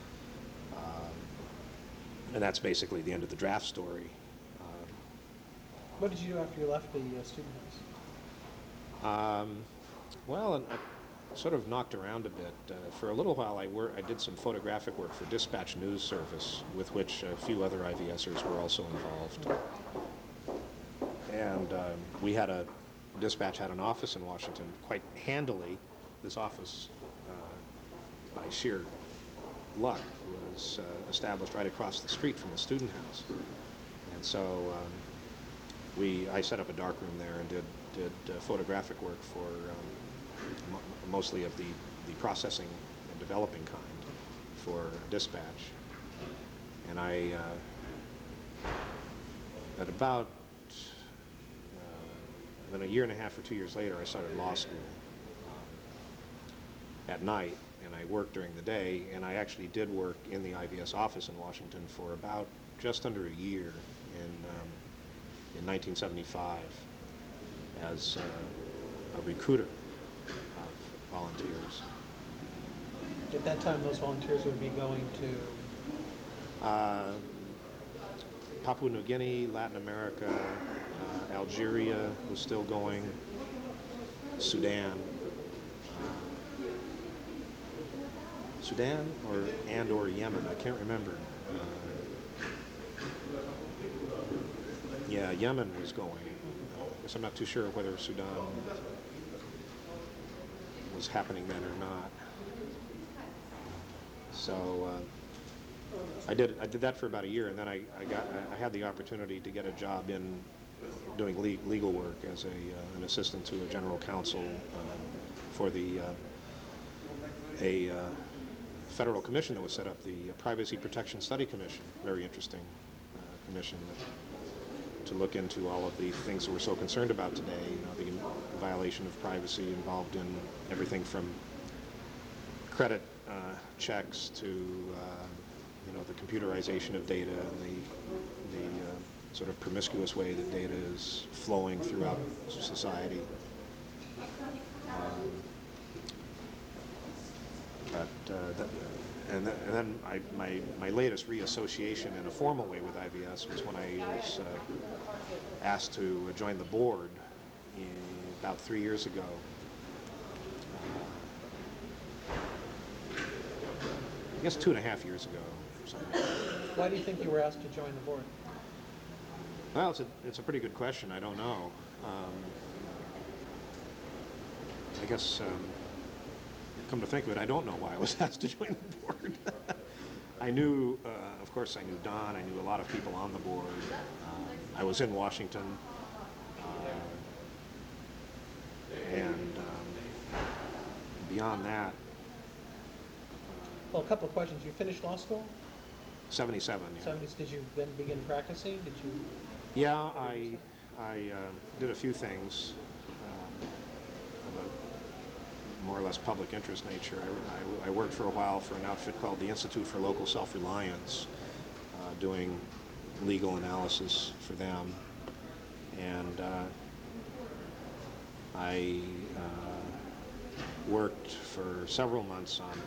And that's basically the end of the draft story. Um, what did you do after you left the uh, student house? Um, well, and I sort of knocked around a bit. Uh, for a little while, I, wor- I did some photographic work for Dispatch News Service, with which a few other IVSers were also involved. And um, we had a, Dispatch had an office in Washington. Quite handily, this office, uh, by sheer luck, was uh, established right across the street from the student house, and so um, we I set up a darkroom there and did did uh, photographic work for um, mo- mostly of the the processing and developing kind for Dispatch, and I uh, at about uh, then a year and a half or two years later I started law school um, at night. And I worked during the day, and I actually did work in the I V S office in Washington for about just under a year in um, in nineteen seventy-five as uh, a recruiter of volunteers. At that time, those volunteers would be going to Uh, Papua New Guinea, Latin America, uh, Algeria was still going, Sudan. Sudan or and or Yemen, I can't remember. Uh, yeah, Yemen was going. Uh, I guess I'm not too sure whether Sudan was happening then or not. So uh, I did I did that for about a year, and then I, I got I had the opportunity to get a job in doing le- legal work as a uh, an assistant to a general counsel uh, for the uh, a. Uh, federal commission that was set up, the Privacy Protection Study Commission, very interesting uh, commission that, to look into all of the things that we're so concerned about today, you know, the violation of privacy involved in everything from credit uh, checks to, uh, you know, the computerization of data and the, the uh, sort of promiscuous way that data is flowing throughout society. Um, But uh, that, and, th- and then I, my my latest reassociation in a formal way with I V S was when I was uh, asked to join the board in, about three years ago. Uh, I guess two and a half years ago. Something. Why do you think you were asked to join the board? Well, it's a it's a pretty good question. I don't know. Um, I guess. Um, Come to think of it, I don't know why I was asked to join the board. I knew, uh, of course, I knew Don. I knew a lot of people on the board. Uh, I was in Washington, uh, and um, beyond that, Well, a couple of questions. You finished law school? seventy-seven, yeah. seventies, did you then begin practicing? Did you? Yeah, I, I uh, did a few things um, of a more or less public interest nature. I, I, I worked for a while for an outfit called the Institute for Local Self-Reliance, uh, doing legal analysis for them. And uh, I uh, worked for several months on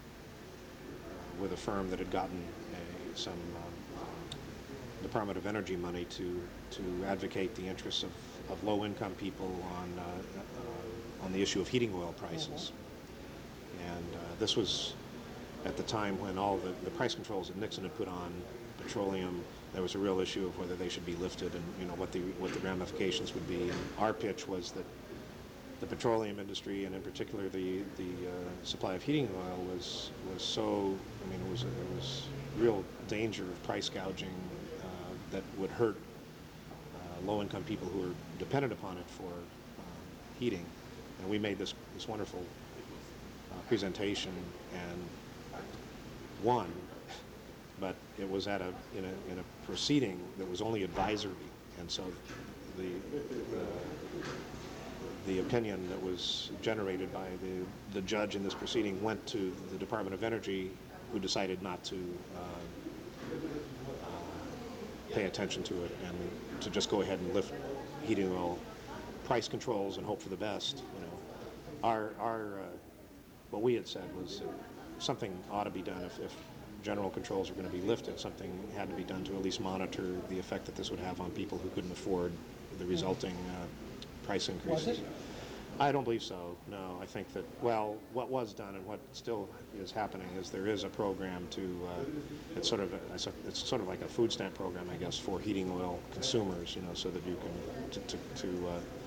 a, with a firm that had gotten a, some um, Department of Energy money to to advocate the interests of, of low-income people on uh, uh, on the issue of heating oil prices. Mm-hmm. And uh, this was at the time when all the, the price controls that Nixon had put on petroleum. There was a real issue of whether they should be lifted and, you know, what the what the ramifications would be. And our pitch was that the petroleum industry, and in particular the the uh, supply of heating oil, was was so. I mean, it was there was real danger of price gouging uh, that would hurt uh, low-income people who are dependent upon it for um, heating. And we made this this wonderful uh, presentation and won. But it was at a in a in a proceeding that was only advisory, and so the the, the opinion that was generated by the the judge in this proceeding went to the Department of Energy, who decided not to uh, uh, pay attention to it and to just go ahead and lift heating oil price controls and hope for the best. You know, our our uh, what we had said was uh, something ought to be done if. if general controls are going to be lifted. Something had to be done to at least monitor the effect that this would have on people who couldn't afford the resulting uh, price increases. Was it? I don't believe so, no. I think that, well, what was done and what still is happening is there is a program to, uh, it's sort of a, it's sort of like a food stamp program, I guess, for heating oil consumers, you know, so that you can, to, to, to uh,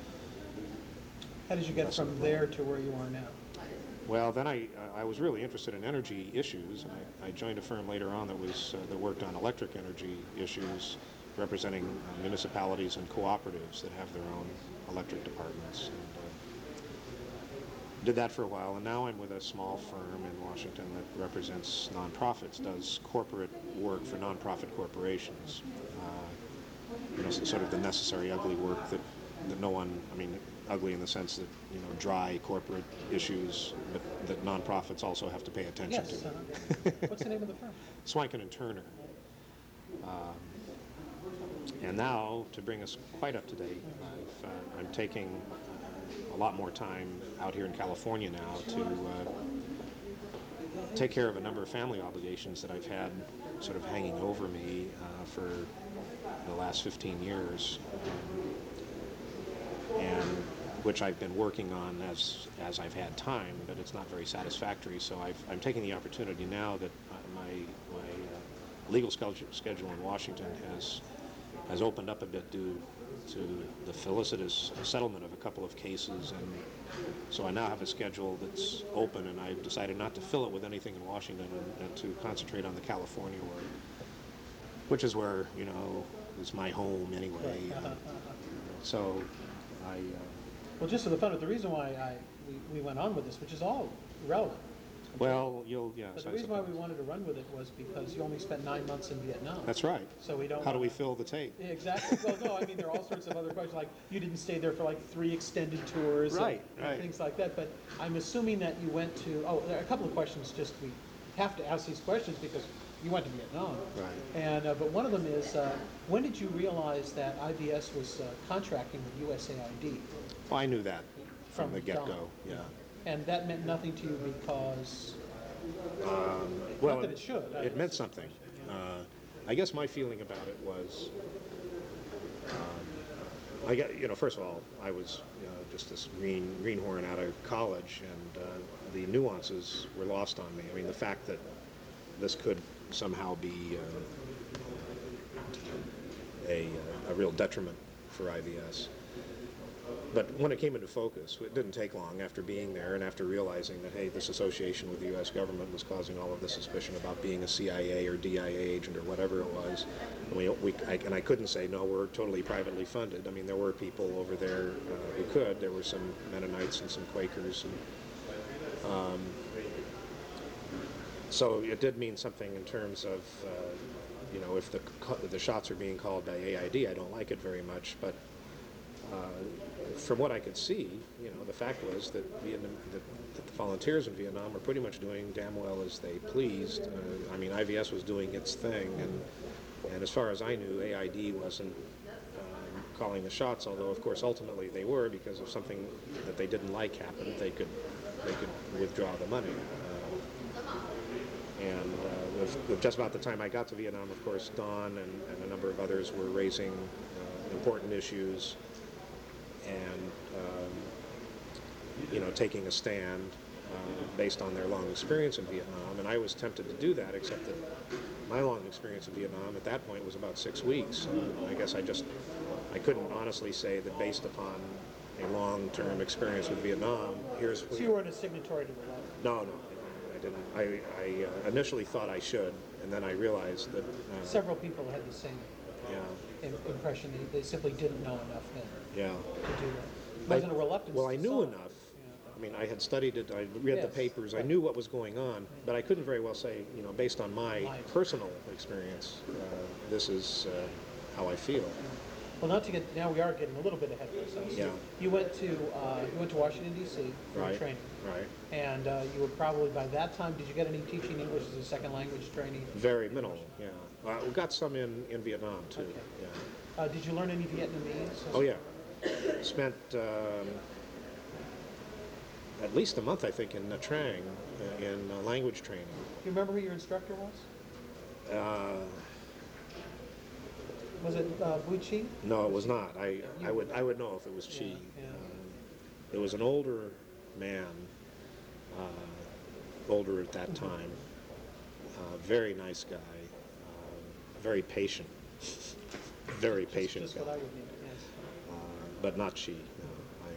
how did you get from there to where you are now? Well, then I uh, I was really interested in energy issues, and I, I joined a firm later on that was uh, that worked on electric energy issues, representing uh, municipalities and cooperatives that have their own electric departments. And, uh, did that for a while, and now I'm with a small firm in Washington that represents nonprofits, does corporate work for nonprofit corporations. Uh, you know, sort of the necessary ugly work that that no one, I mean, ugly in the sense that, you know, dry corporate issues, but that nonprofits also have to pay attention yes, to. Uh, what's the name of the firm? Swanken and Turner. Um, and now, to bring us quite up to date, I've, uh, I'm taking uh, a lot more time out here in California now to uh, take care of a number of family obligations that I've had sort of hanging over me uh, for the last fifteen years. And which I've been working on as as I've had time, but it's not very satisfactory. So I've, I'm taking the opportunity now that uh, my my uh, legal schedule, schedule in Washington has has opened up a bit due to the felicitous settlement of a couple of cases, and so I now have a schedule that's open, and I've decided not to fill it with anything in Washington and, and to concentrate on the California work, which is where, you know, is my home anyway. Uh-huh, uh-huh. So. I, uh, well, just for the fun of it, the reason why I we, we went on with this, which is all relevant. Well, you'll, yes. But the reason why we wanted to run with it was because you only spent nine months in Vietnam. That's right. So we don't. How do we fill the tape? Yeah, exactly. Well, no, I mean, there are all sorts of other questions, like you didn't stay there for like three extended tours. Right, and, right. and things like that. But I'm assuming that you went to, oh, there are a couple of questions just, we have to ask these questions because you went to Vietnam. Right. And, uh, but one of them is, uh, when did you realize that I B S was uh, contracting with U S A I D? Well, I knew that from, From the get-go, Dawn. yeah. And that meant nothing to you because, Um, well, not that it should. I- it meant something. Uh, I guess my feeling about it was, um, I get, you know, first of all, I was you know, just this green greenhorn out of college, and uh, the nuances were lost on me. I mean, the fact that this could somehow be uh, a, a real detriment for I B S. But when it came into focus, it didn't take long after being there and after realizing that, hey, this association with the U S government was causing all of this suspicion about being a C I A or D I A agent or whatever it was. And, we, we, I, and I couldn't say, no, we're totally privately funded. I mean, there were people over there uh, who could. There were some Mennonites and some Quakers. And, um, So it did mean something in terms of, uh, you know, if the the shots are being called by A I D, I don't like it very much. But uh, from what I could see, you know, the fact was that, Vietnam, that, that the volunteers in Vietnam were pretty much doing damn well as they pleased. Uh, I mean, I V S was doing its thing, and and as far as I knew, A I D wasn't um, calling the shots. Although, of course, ultimately they were, because if something that they didn't like happened, they could they could withdraw the money. And uh, with, with just about the time I got to Vietnam, of course, Don and, and a number of others were raising uh, important issues and, um, you know, taking a stand uh, based on their long experience in Vietnam. And I was tempted to do that, except that my long experience in Vietnam at that point was about six weeks. Uh, I guess I just, I couldn't honestly say that based upon a long-term experience with Vietnam, here's... So you weren't a signatory to the letter? No, no. I didn't. I, I uh, initially thought I should, and then I realized that... Uh, Several people had the same yeah. im- impression. They, they simply didn't know enough then Yeah. to do that. It wasn't I, a reluctance Well, I to knew solve. enough. Yeah. I mean, I had studied it, I read Yes. the papers, I Right. knew what was going on, but I couldn't very well say, you know, based on my Life. personal experience, uh, this is uh, how I feel. Well, not to get, now we are getting a little bit ahead of ourselves. Yeah. You went to, uh, you went to Washington, D C for Right. training. Right. And uh, you were probably, by that time, did you get any teaching English as a second language training? Very minimal, yeah. Uh, we got some in, in Vietnam, too. Okay. Yeah. Uh, did you learn any Vietnamese? Oh, yeah. Spent um, at least a month, I think, in Nha Trang uh, in uh, language training. Do you remember who your instructor was? Uh, Was it uh, Wu Chi? no, it was not. I, I would I would know if it was Chi. Yeah, yeah. Um, it was an older man, uh, older at that time. Uh, very nice guy, uh, very patient, very Just- patient Just guy, what I would need, yes. uh, but not Chi. No, I,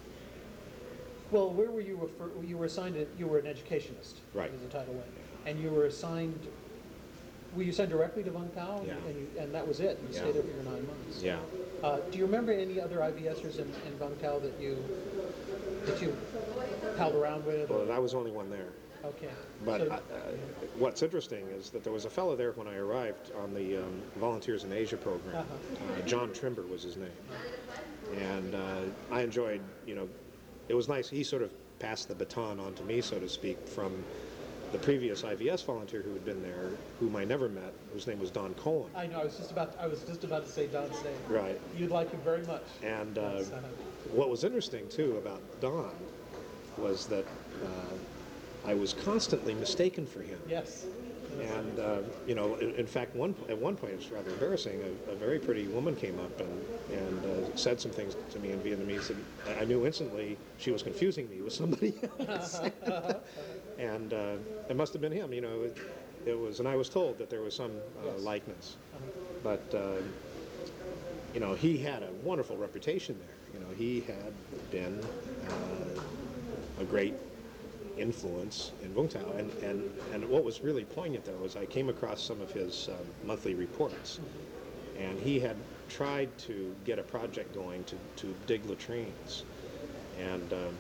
Well, where were you, refer- you were assigned, to- you were an educationist. Right. As the title went. And you were assigned, were you assigned directly to Vung Tau? Yeah. And you, and that was it? You Yeah. stayed there for your nine months? yeah. Uh, do you remember any other IVSers in, in Vung Tau that you, that you palled around with? Well, or- I was only one there. Okay. But So- uh, what's interesting is that there was a fellow there when I arrived on the um, Volunteers in Asia program. Uh-huh. Uh, John Trimber was his name. And uh, I enjoyed, you know, it was nice. He sort of passed the baton on to me, so to speak, from the previous I V S volunteer who had been there, whom I never met, whose name was Don Cohen. I know, I was just about, I was just about to say Don's name. Right. You'd like him very much. And uh, That's, uh, what was interesting, too, about Don was that uh, I was constantly mistaken for him. Yes. And, uh, you know, in, in fact, one, at one point, it's rather embarrassing, a, a very pretty woman came up and, and uh, said some things to me in Vietnamese that I knew instantly she was confusing me with somebody else. And uh, it must have been him, you know. It, it was, and I was told that there was some uh, Yes. likeness. But, uh, you know, he had a wonderful reputation there. You know, he had been uh, a great influence in Vung Tau. And, and, and what was really poignant, though, was I came across some of his um, monthly reports. And he had tried to get a project going to, to dig latrines and, um,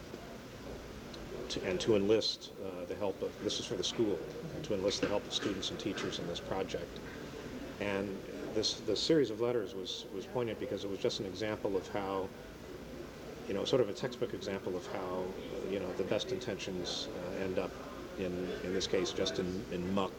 to, and to enlist uh, the help of, this is for the school, to enlist the help of students and teachers in this project. And this, this series of letters was, was poignant because it was just an example of how, you know, sort of a textbook example of how, you know, the best intentions uh, end up in, in this case, just in, in muck.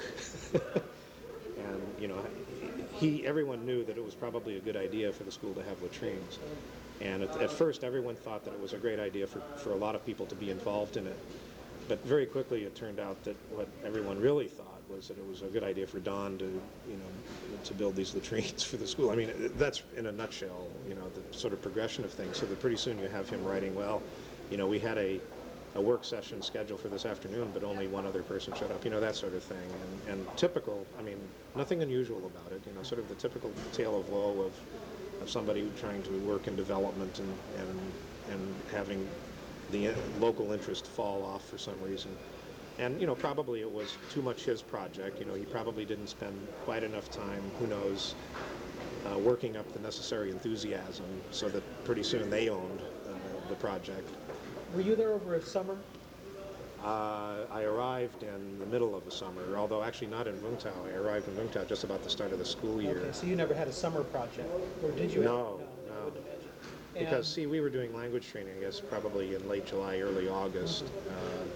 And, you know, he, everyone knew that it was probably a good idea for the school to have latrines. And at, at first, everyone thought that it was a great idea for, for a lot of people to be involved in it. But very quickly, it turned out that what everyone really thought was that it was a good idea for Don to, you know, to build these latrines for the school. I mean, that's in a nutshell, you know, the sort of progression of things. So that pretty soon you have him writing, well, you know, we had a, a work session scheduled for this afternoon, but only one other person showed up, you know, that sort of thing. And, and typical, I mean, nothing unusual about it, you know, sort of the typical tale of woe of, of somebody trying to work in development and, and, and having the local interest fall off for some reason. And, you know, probably it was too much his project. You know, he probably didn't spend quite enough time, who knows, uh, working up the necessary enthusiasm so that pretty soon they owned uh, the project. Were you there over a summer? Uh, I arrived in the middle of the summer, although actually not in Vung Tau. I arrived in Vung Tau just about the start of the school year. Okay, so you never had a summer project, or did you? No, have, no. I wouldn't imagine. Because, And- see, we were doing language training, I guess, probably in late July, early August. Uh,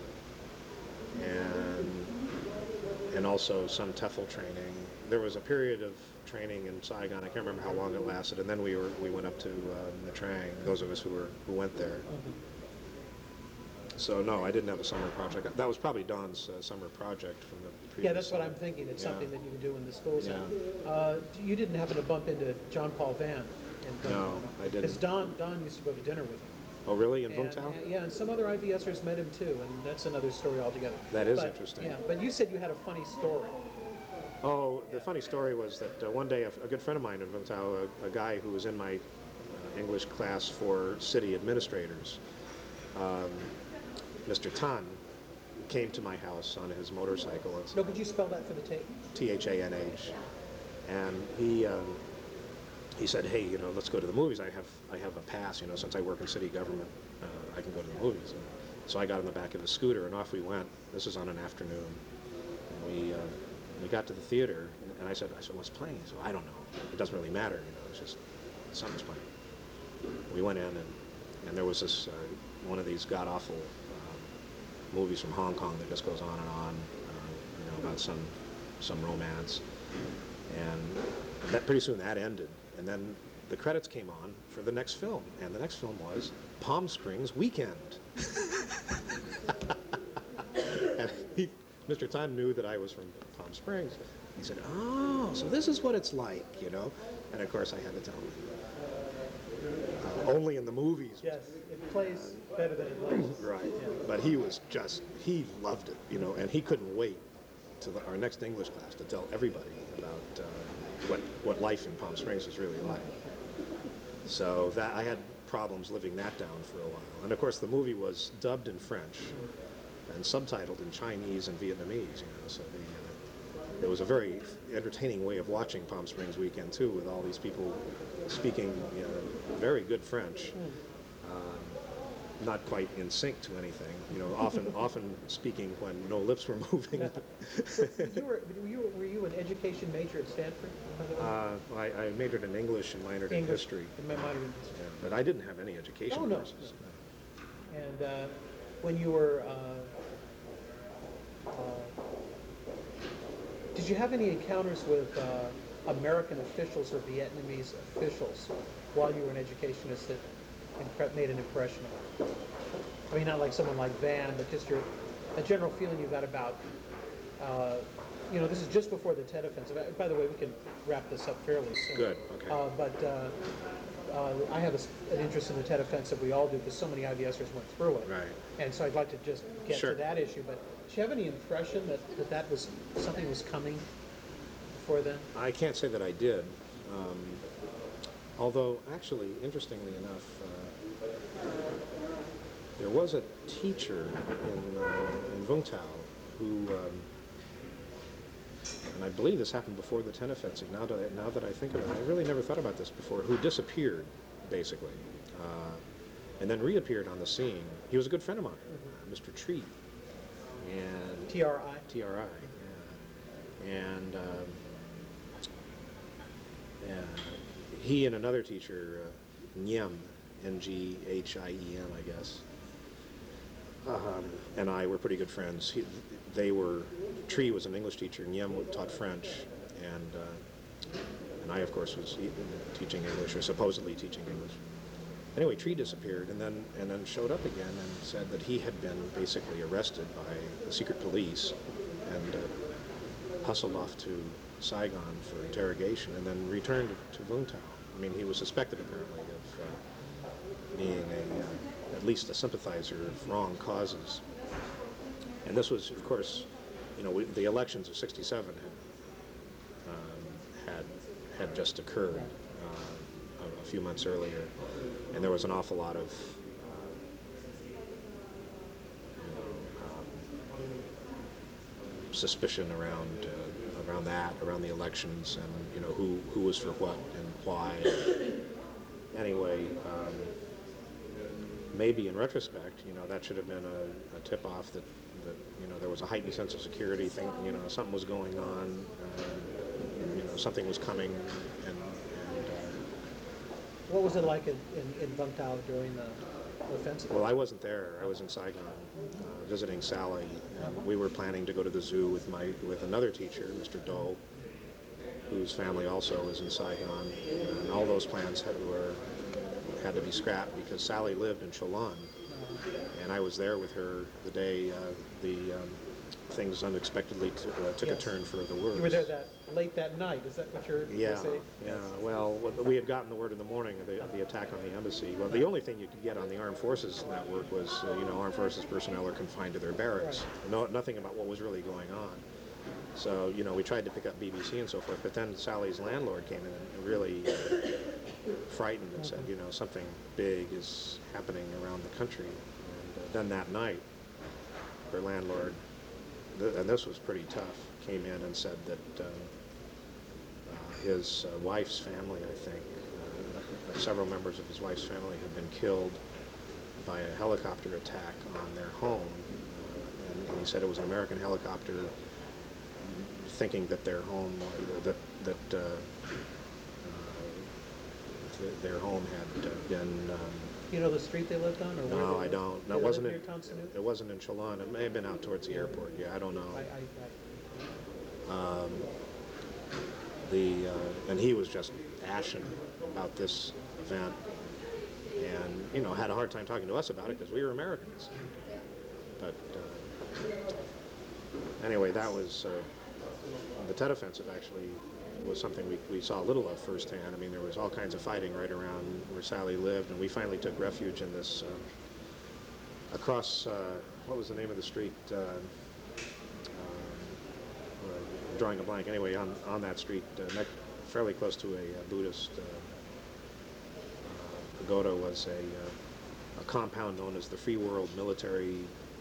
and, and also some TEFL training. There was a period of training in Saigon. I can't remember how long it lasted. And then we were we went up to uh, Nha Trang, those of us who were who went there. Mhm. So, no, I didn't have a summer project. That was probably Don's uh, summer project from the previous Yeah, that's what summer. I'm thinking. It's Yeah. something that you can do in the schools. Yeah. Uh, you didn't happen to bump into John Paul Van? In No, I didn't. Because Don, Don used to go to dinner with him. Oh, really? In Vung And, Tau? uh, yeah, and some other IVSers met him too, and that's another story altogether. That is But, interesting. Yeah, but you said you had a funny story. Oh, the funny story was that uh, one day a, a good friend of mine in Vung Tau, a, a guy who was in my uh, English class for city administrators, um, Mister Tan, came to my house on his motorcycle. It's No, could you spell that for the tape? T H A N H. And he um, he said, hey, you know, let's go to the movies. I have I have a pass, you know, since I work in city government, uh, I can go to the movies. And so I got on the back of his scooter and off we went. This is on an afternoon. And we uh, we got to the theater, and I said, I said, what's playing? He said, I don't know. It doesn't really matter, you know. It's just something's playing. We went in, and and there was this uh, one of these god awful um, movies from Hong Kong that just goes on and on, uh, you know, about some some romance, and that pretty soon that ended, and then the credits came on for the next film, and the next film was Palm Springs Weekend. And he, Mister Tan knew that I was from Palm Springs. He said, oh, so this is what it's like, you know? And of course I had to tell him. Uh, only in the movies. Yes, it plays better than it looks. Right. Yeah. But he was just, he loved it, you know, and he couldn't wait to the, our next English class to tell everybody about uh, what, what life in Palm Springs is really like. So that I had problems living that down for a while. And of course the movie was dubbed in French and subtitled in Chinese and Vietnamese, you know, so the, uh, it was a very entertaining way of watching Palm Springs Weekend too, with all these people speaking, you know, very good French, um, not quite in sync to anything, you know, often often speaking when no lips were moving. you were, were, you, were you an education major at Stanford? by the way? uh, I, I majored in English and minored in English, history, and my minor in history. yeah, but I didn't have any education Oh, no, courses. And uh, when you were, uh, uh, did you have any encounters with uh, American officials or Vietnamese officials while you were an educationist that impre- made an impression on you? I mean, not like someone like Van, but just your, a general feeling you got about, uh, you know, this is just before the Tet Offensive. Uh, By the way, we can wrap this up fairly soon. Good, okay. Uh, but uh, uh, I have a s an interest in the Tet Offensive. We all do, because so many IVSers went through it. Right. And so I'd like to just get Sure. to that issue. But do you have any impression that that, that was something was coming before then? I can't say that I did, um, although actually, interestingly enough, uh, there was a teacher in, uh, in Vung Tau who, um, and I believe this happened before the Tet Offensive, now that, I, now that I think of it, I really never thought about this before, who disappeared, basically, uh, and then reappeared on the scene. He was a good friend of mine, uh, Mister Tree, and T R I? T R I, yeah. And, um, and he and another teacher, uh, Nguyen, N G H I E M, I guess, um, and I were pretty good friends. He, they were, Tree was an English teacher, Nguyen taught French, and, uh, and I, of course, was e- teaching English, or supposedly teaching English. Anyway, Tree disappeared, and then and then showed up again and said that he had been basically arrested by the secret police and uh, hustled off to Saigon for interrogation, and then returned to Vung Tau. I mean, he was suspected apparently of uh, being a uh, at least a sympathizer of wrong causes. And this was, of course, you know, we, the elections of sixty-seven had um, had had just occurred uh, a, a few months earlier. And there was an awful lot of uh, you know, um, suspicion around uh, around that, around the elections, and you know who who was for what and why. Anyway, um, maybe in retrospect, you know, that should have been a, a tip-off that, that, you know, there was a heightened sense of security, thing, you know, something was going on, uh, you know, something was coming, and, and uh, What was it like in, in, in Vung Tau during the offensive? well, I wasn't there. I was in Saigon uh, visiting Sally. And we were planning to go to the zoo with my with another teacher, Mister Doe, whose family also was in Saigon. And all those plans had, were had to be scrapped because Sally lived in Cholan, and I was there with her the day uh, the um, things unexpectedly t- uh, took Yes. a turn for the worse. You were there that late that night. Is that what you're Yeah, saying? yeah. Well, what- we had gotten the word in the morning of the, of the attack on the embassy. Well, the only thing you could get on the Armed Forces Network was, uh, you know, Armed Forces personnel are confined to their barracks. No, nothing about what was really going on. So, you know, we tried to pick up B B C and so forth, but then Sally's landlord came in and really uh, frightened and said, you know, something big is happening around the country. And uh, then that night, her landlord, th- and this was pretty tough, came in and said that um, uh, his uh, wife's family, I think, uh, several members of his wife's family had been killed by a helicopter attack on their home. Uh, and, and he said it was an American helicopter, thinking that their home, uh, that, that uh, uh, th- their home had uh, been... Um, You know the street they lived on? Or where no, they I lived? don't. No, Did it they wasn't live in, near Town Sinook? it wasn't in Chelan. It may have been out towards the airport. Yeah, I don't know. I, I, I, Um, the uh, and he was just ashen about this event, and you know had a hard time talking to us about it because we were Americans. But uh, anyway, that was uh, the Tet Offensive. Actually, was something we, we saw little of firsthand. I mean, there was all kinds of fighting right around where Sally lived, and we finally took refuge in this uh, across. Uh, what was the name of the street? Uh, I'm drawing a blank. Anyway, on, on that street, uh, ne- fairly close to a, uh Buddhist uh, uh, pagoda, was a, uh, a compound known as the Free World Military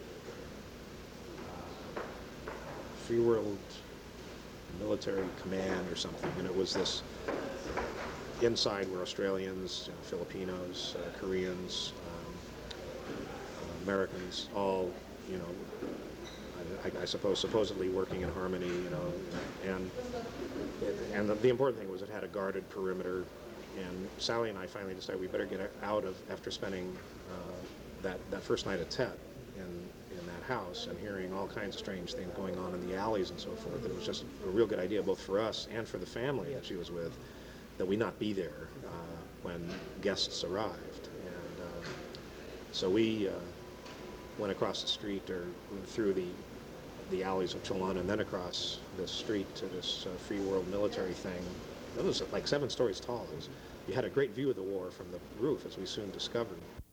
uh, Free World Military Command or something, and it was this inside were Australians, you know, Filipinos, uh, Koreans, um, uh, Americans, all you know. I, I suppose supposedly working in harmony, you know, and and the, the important thing was it had a guarded perimeter, and Sally and I finally decided we better get out of after spending uh, that that first night at Tet in in that house and hearing all kinds of strange things going on in the alleys and so forth. It was just a real good idea both for us and for the family that she was with that we not be there uh, when guests arrived, and uh, so we. Uh, went across the street or through the the alleys of Chelan and then across the street to this uh, Free World Military thing. It was like seven stories tall. It was, you had a great view of the war from the roof, as we soon discovered.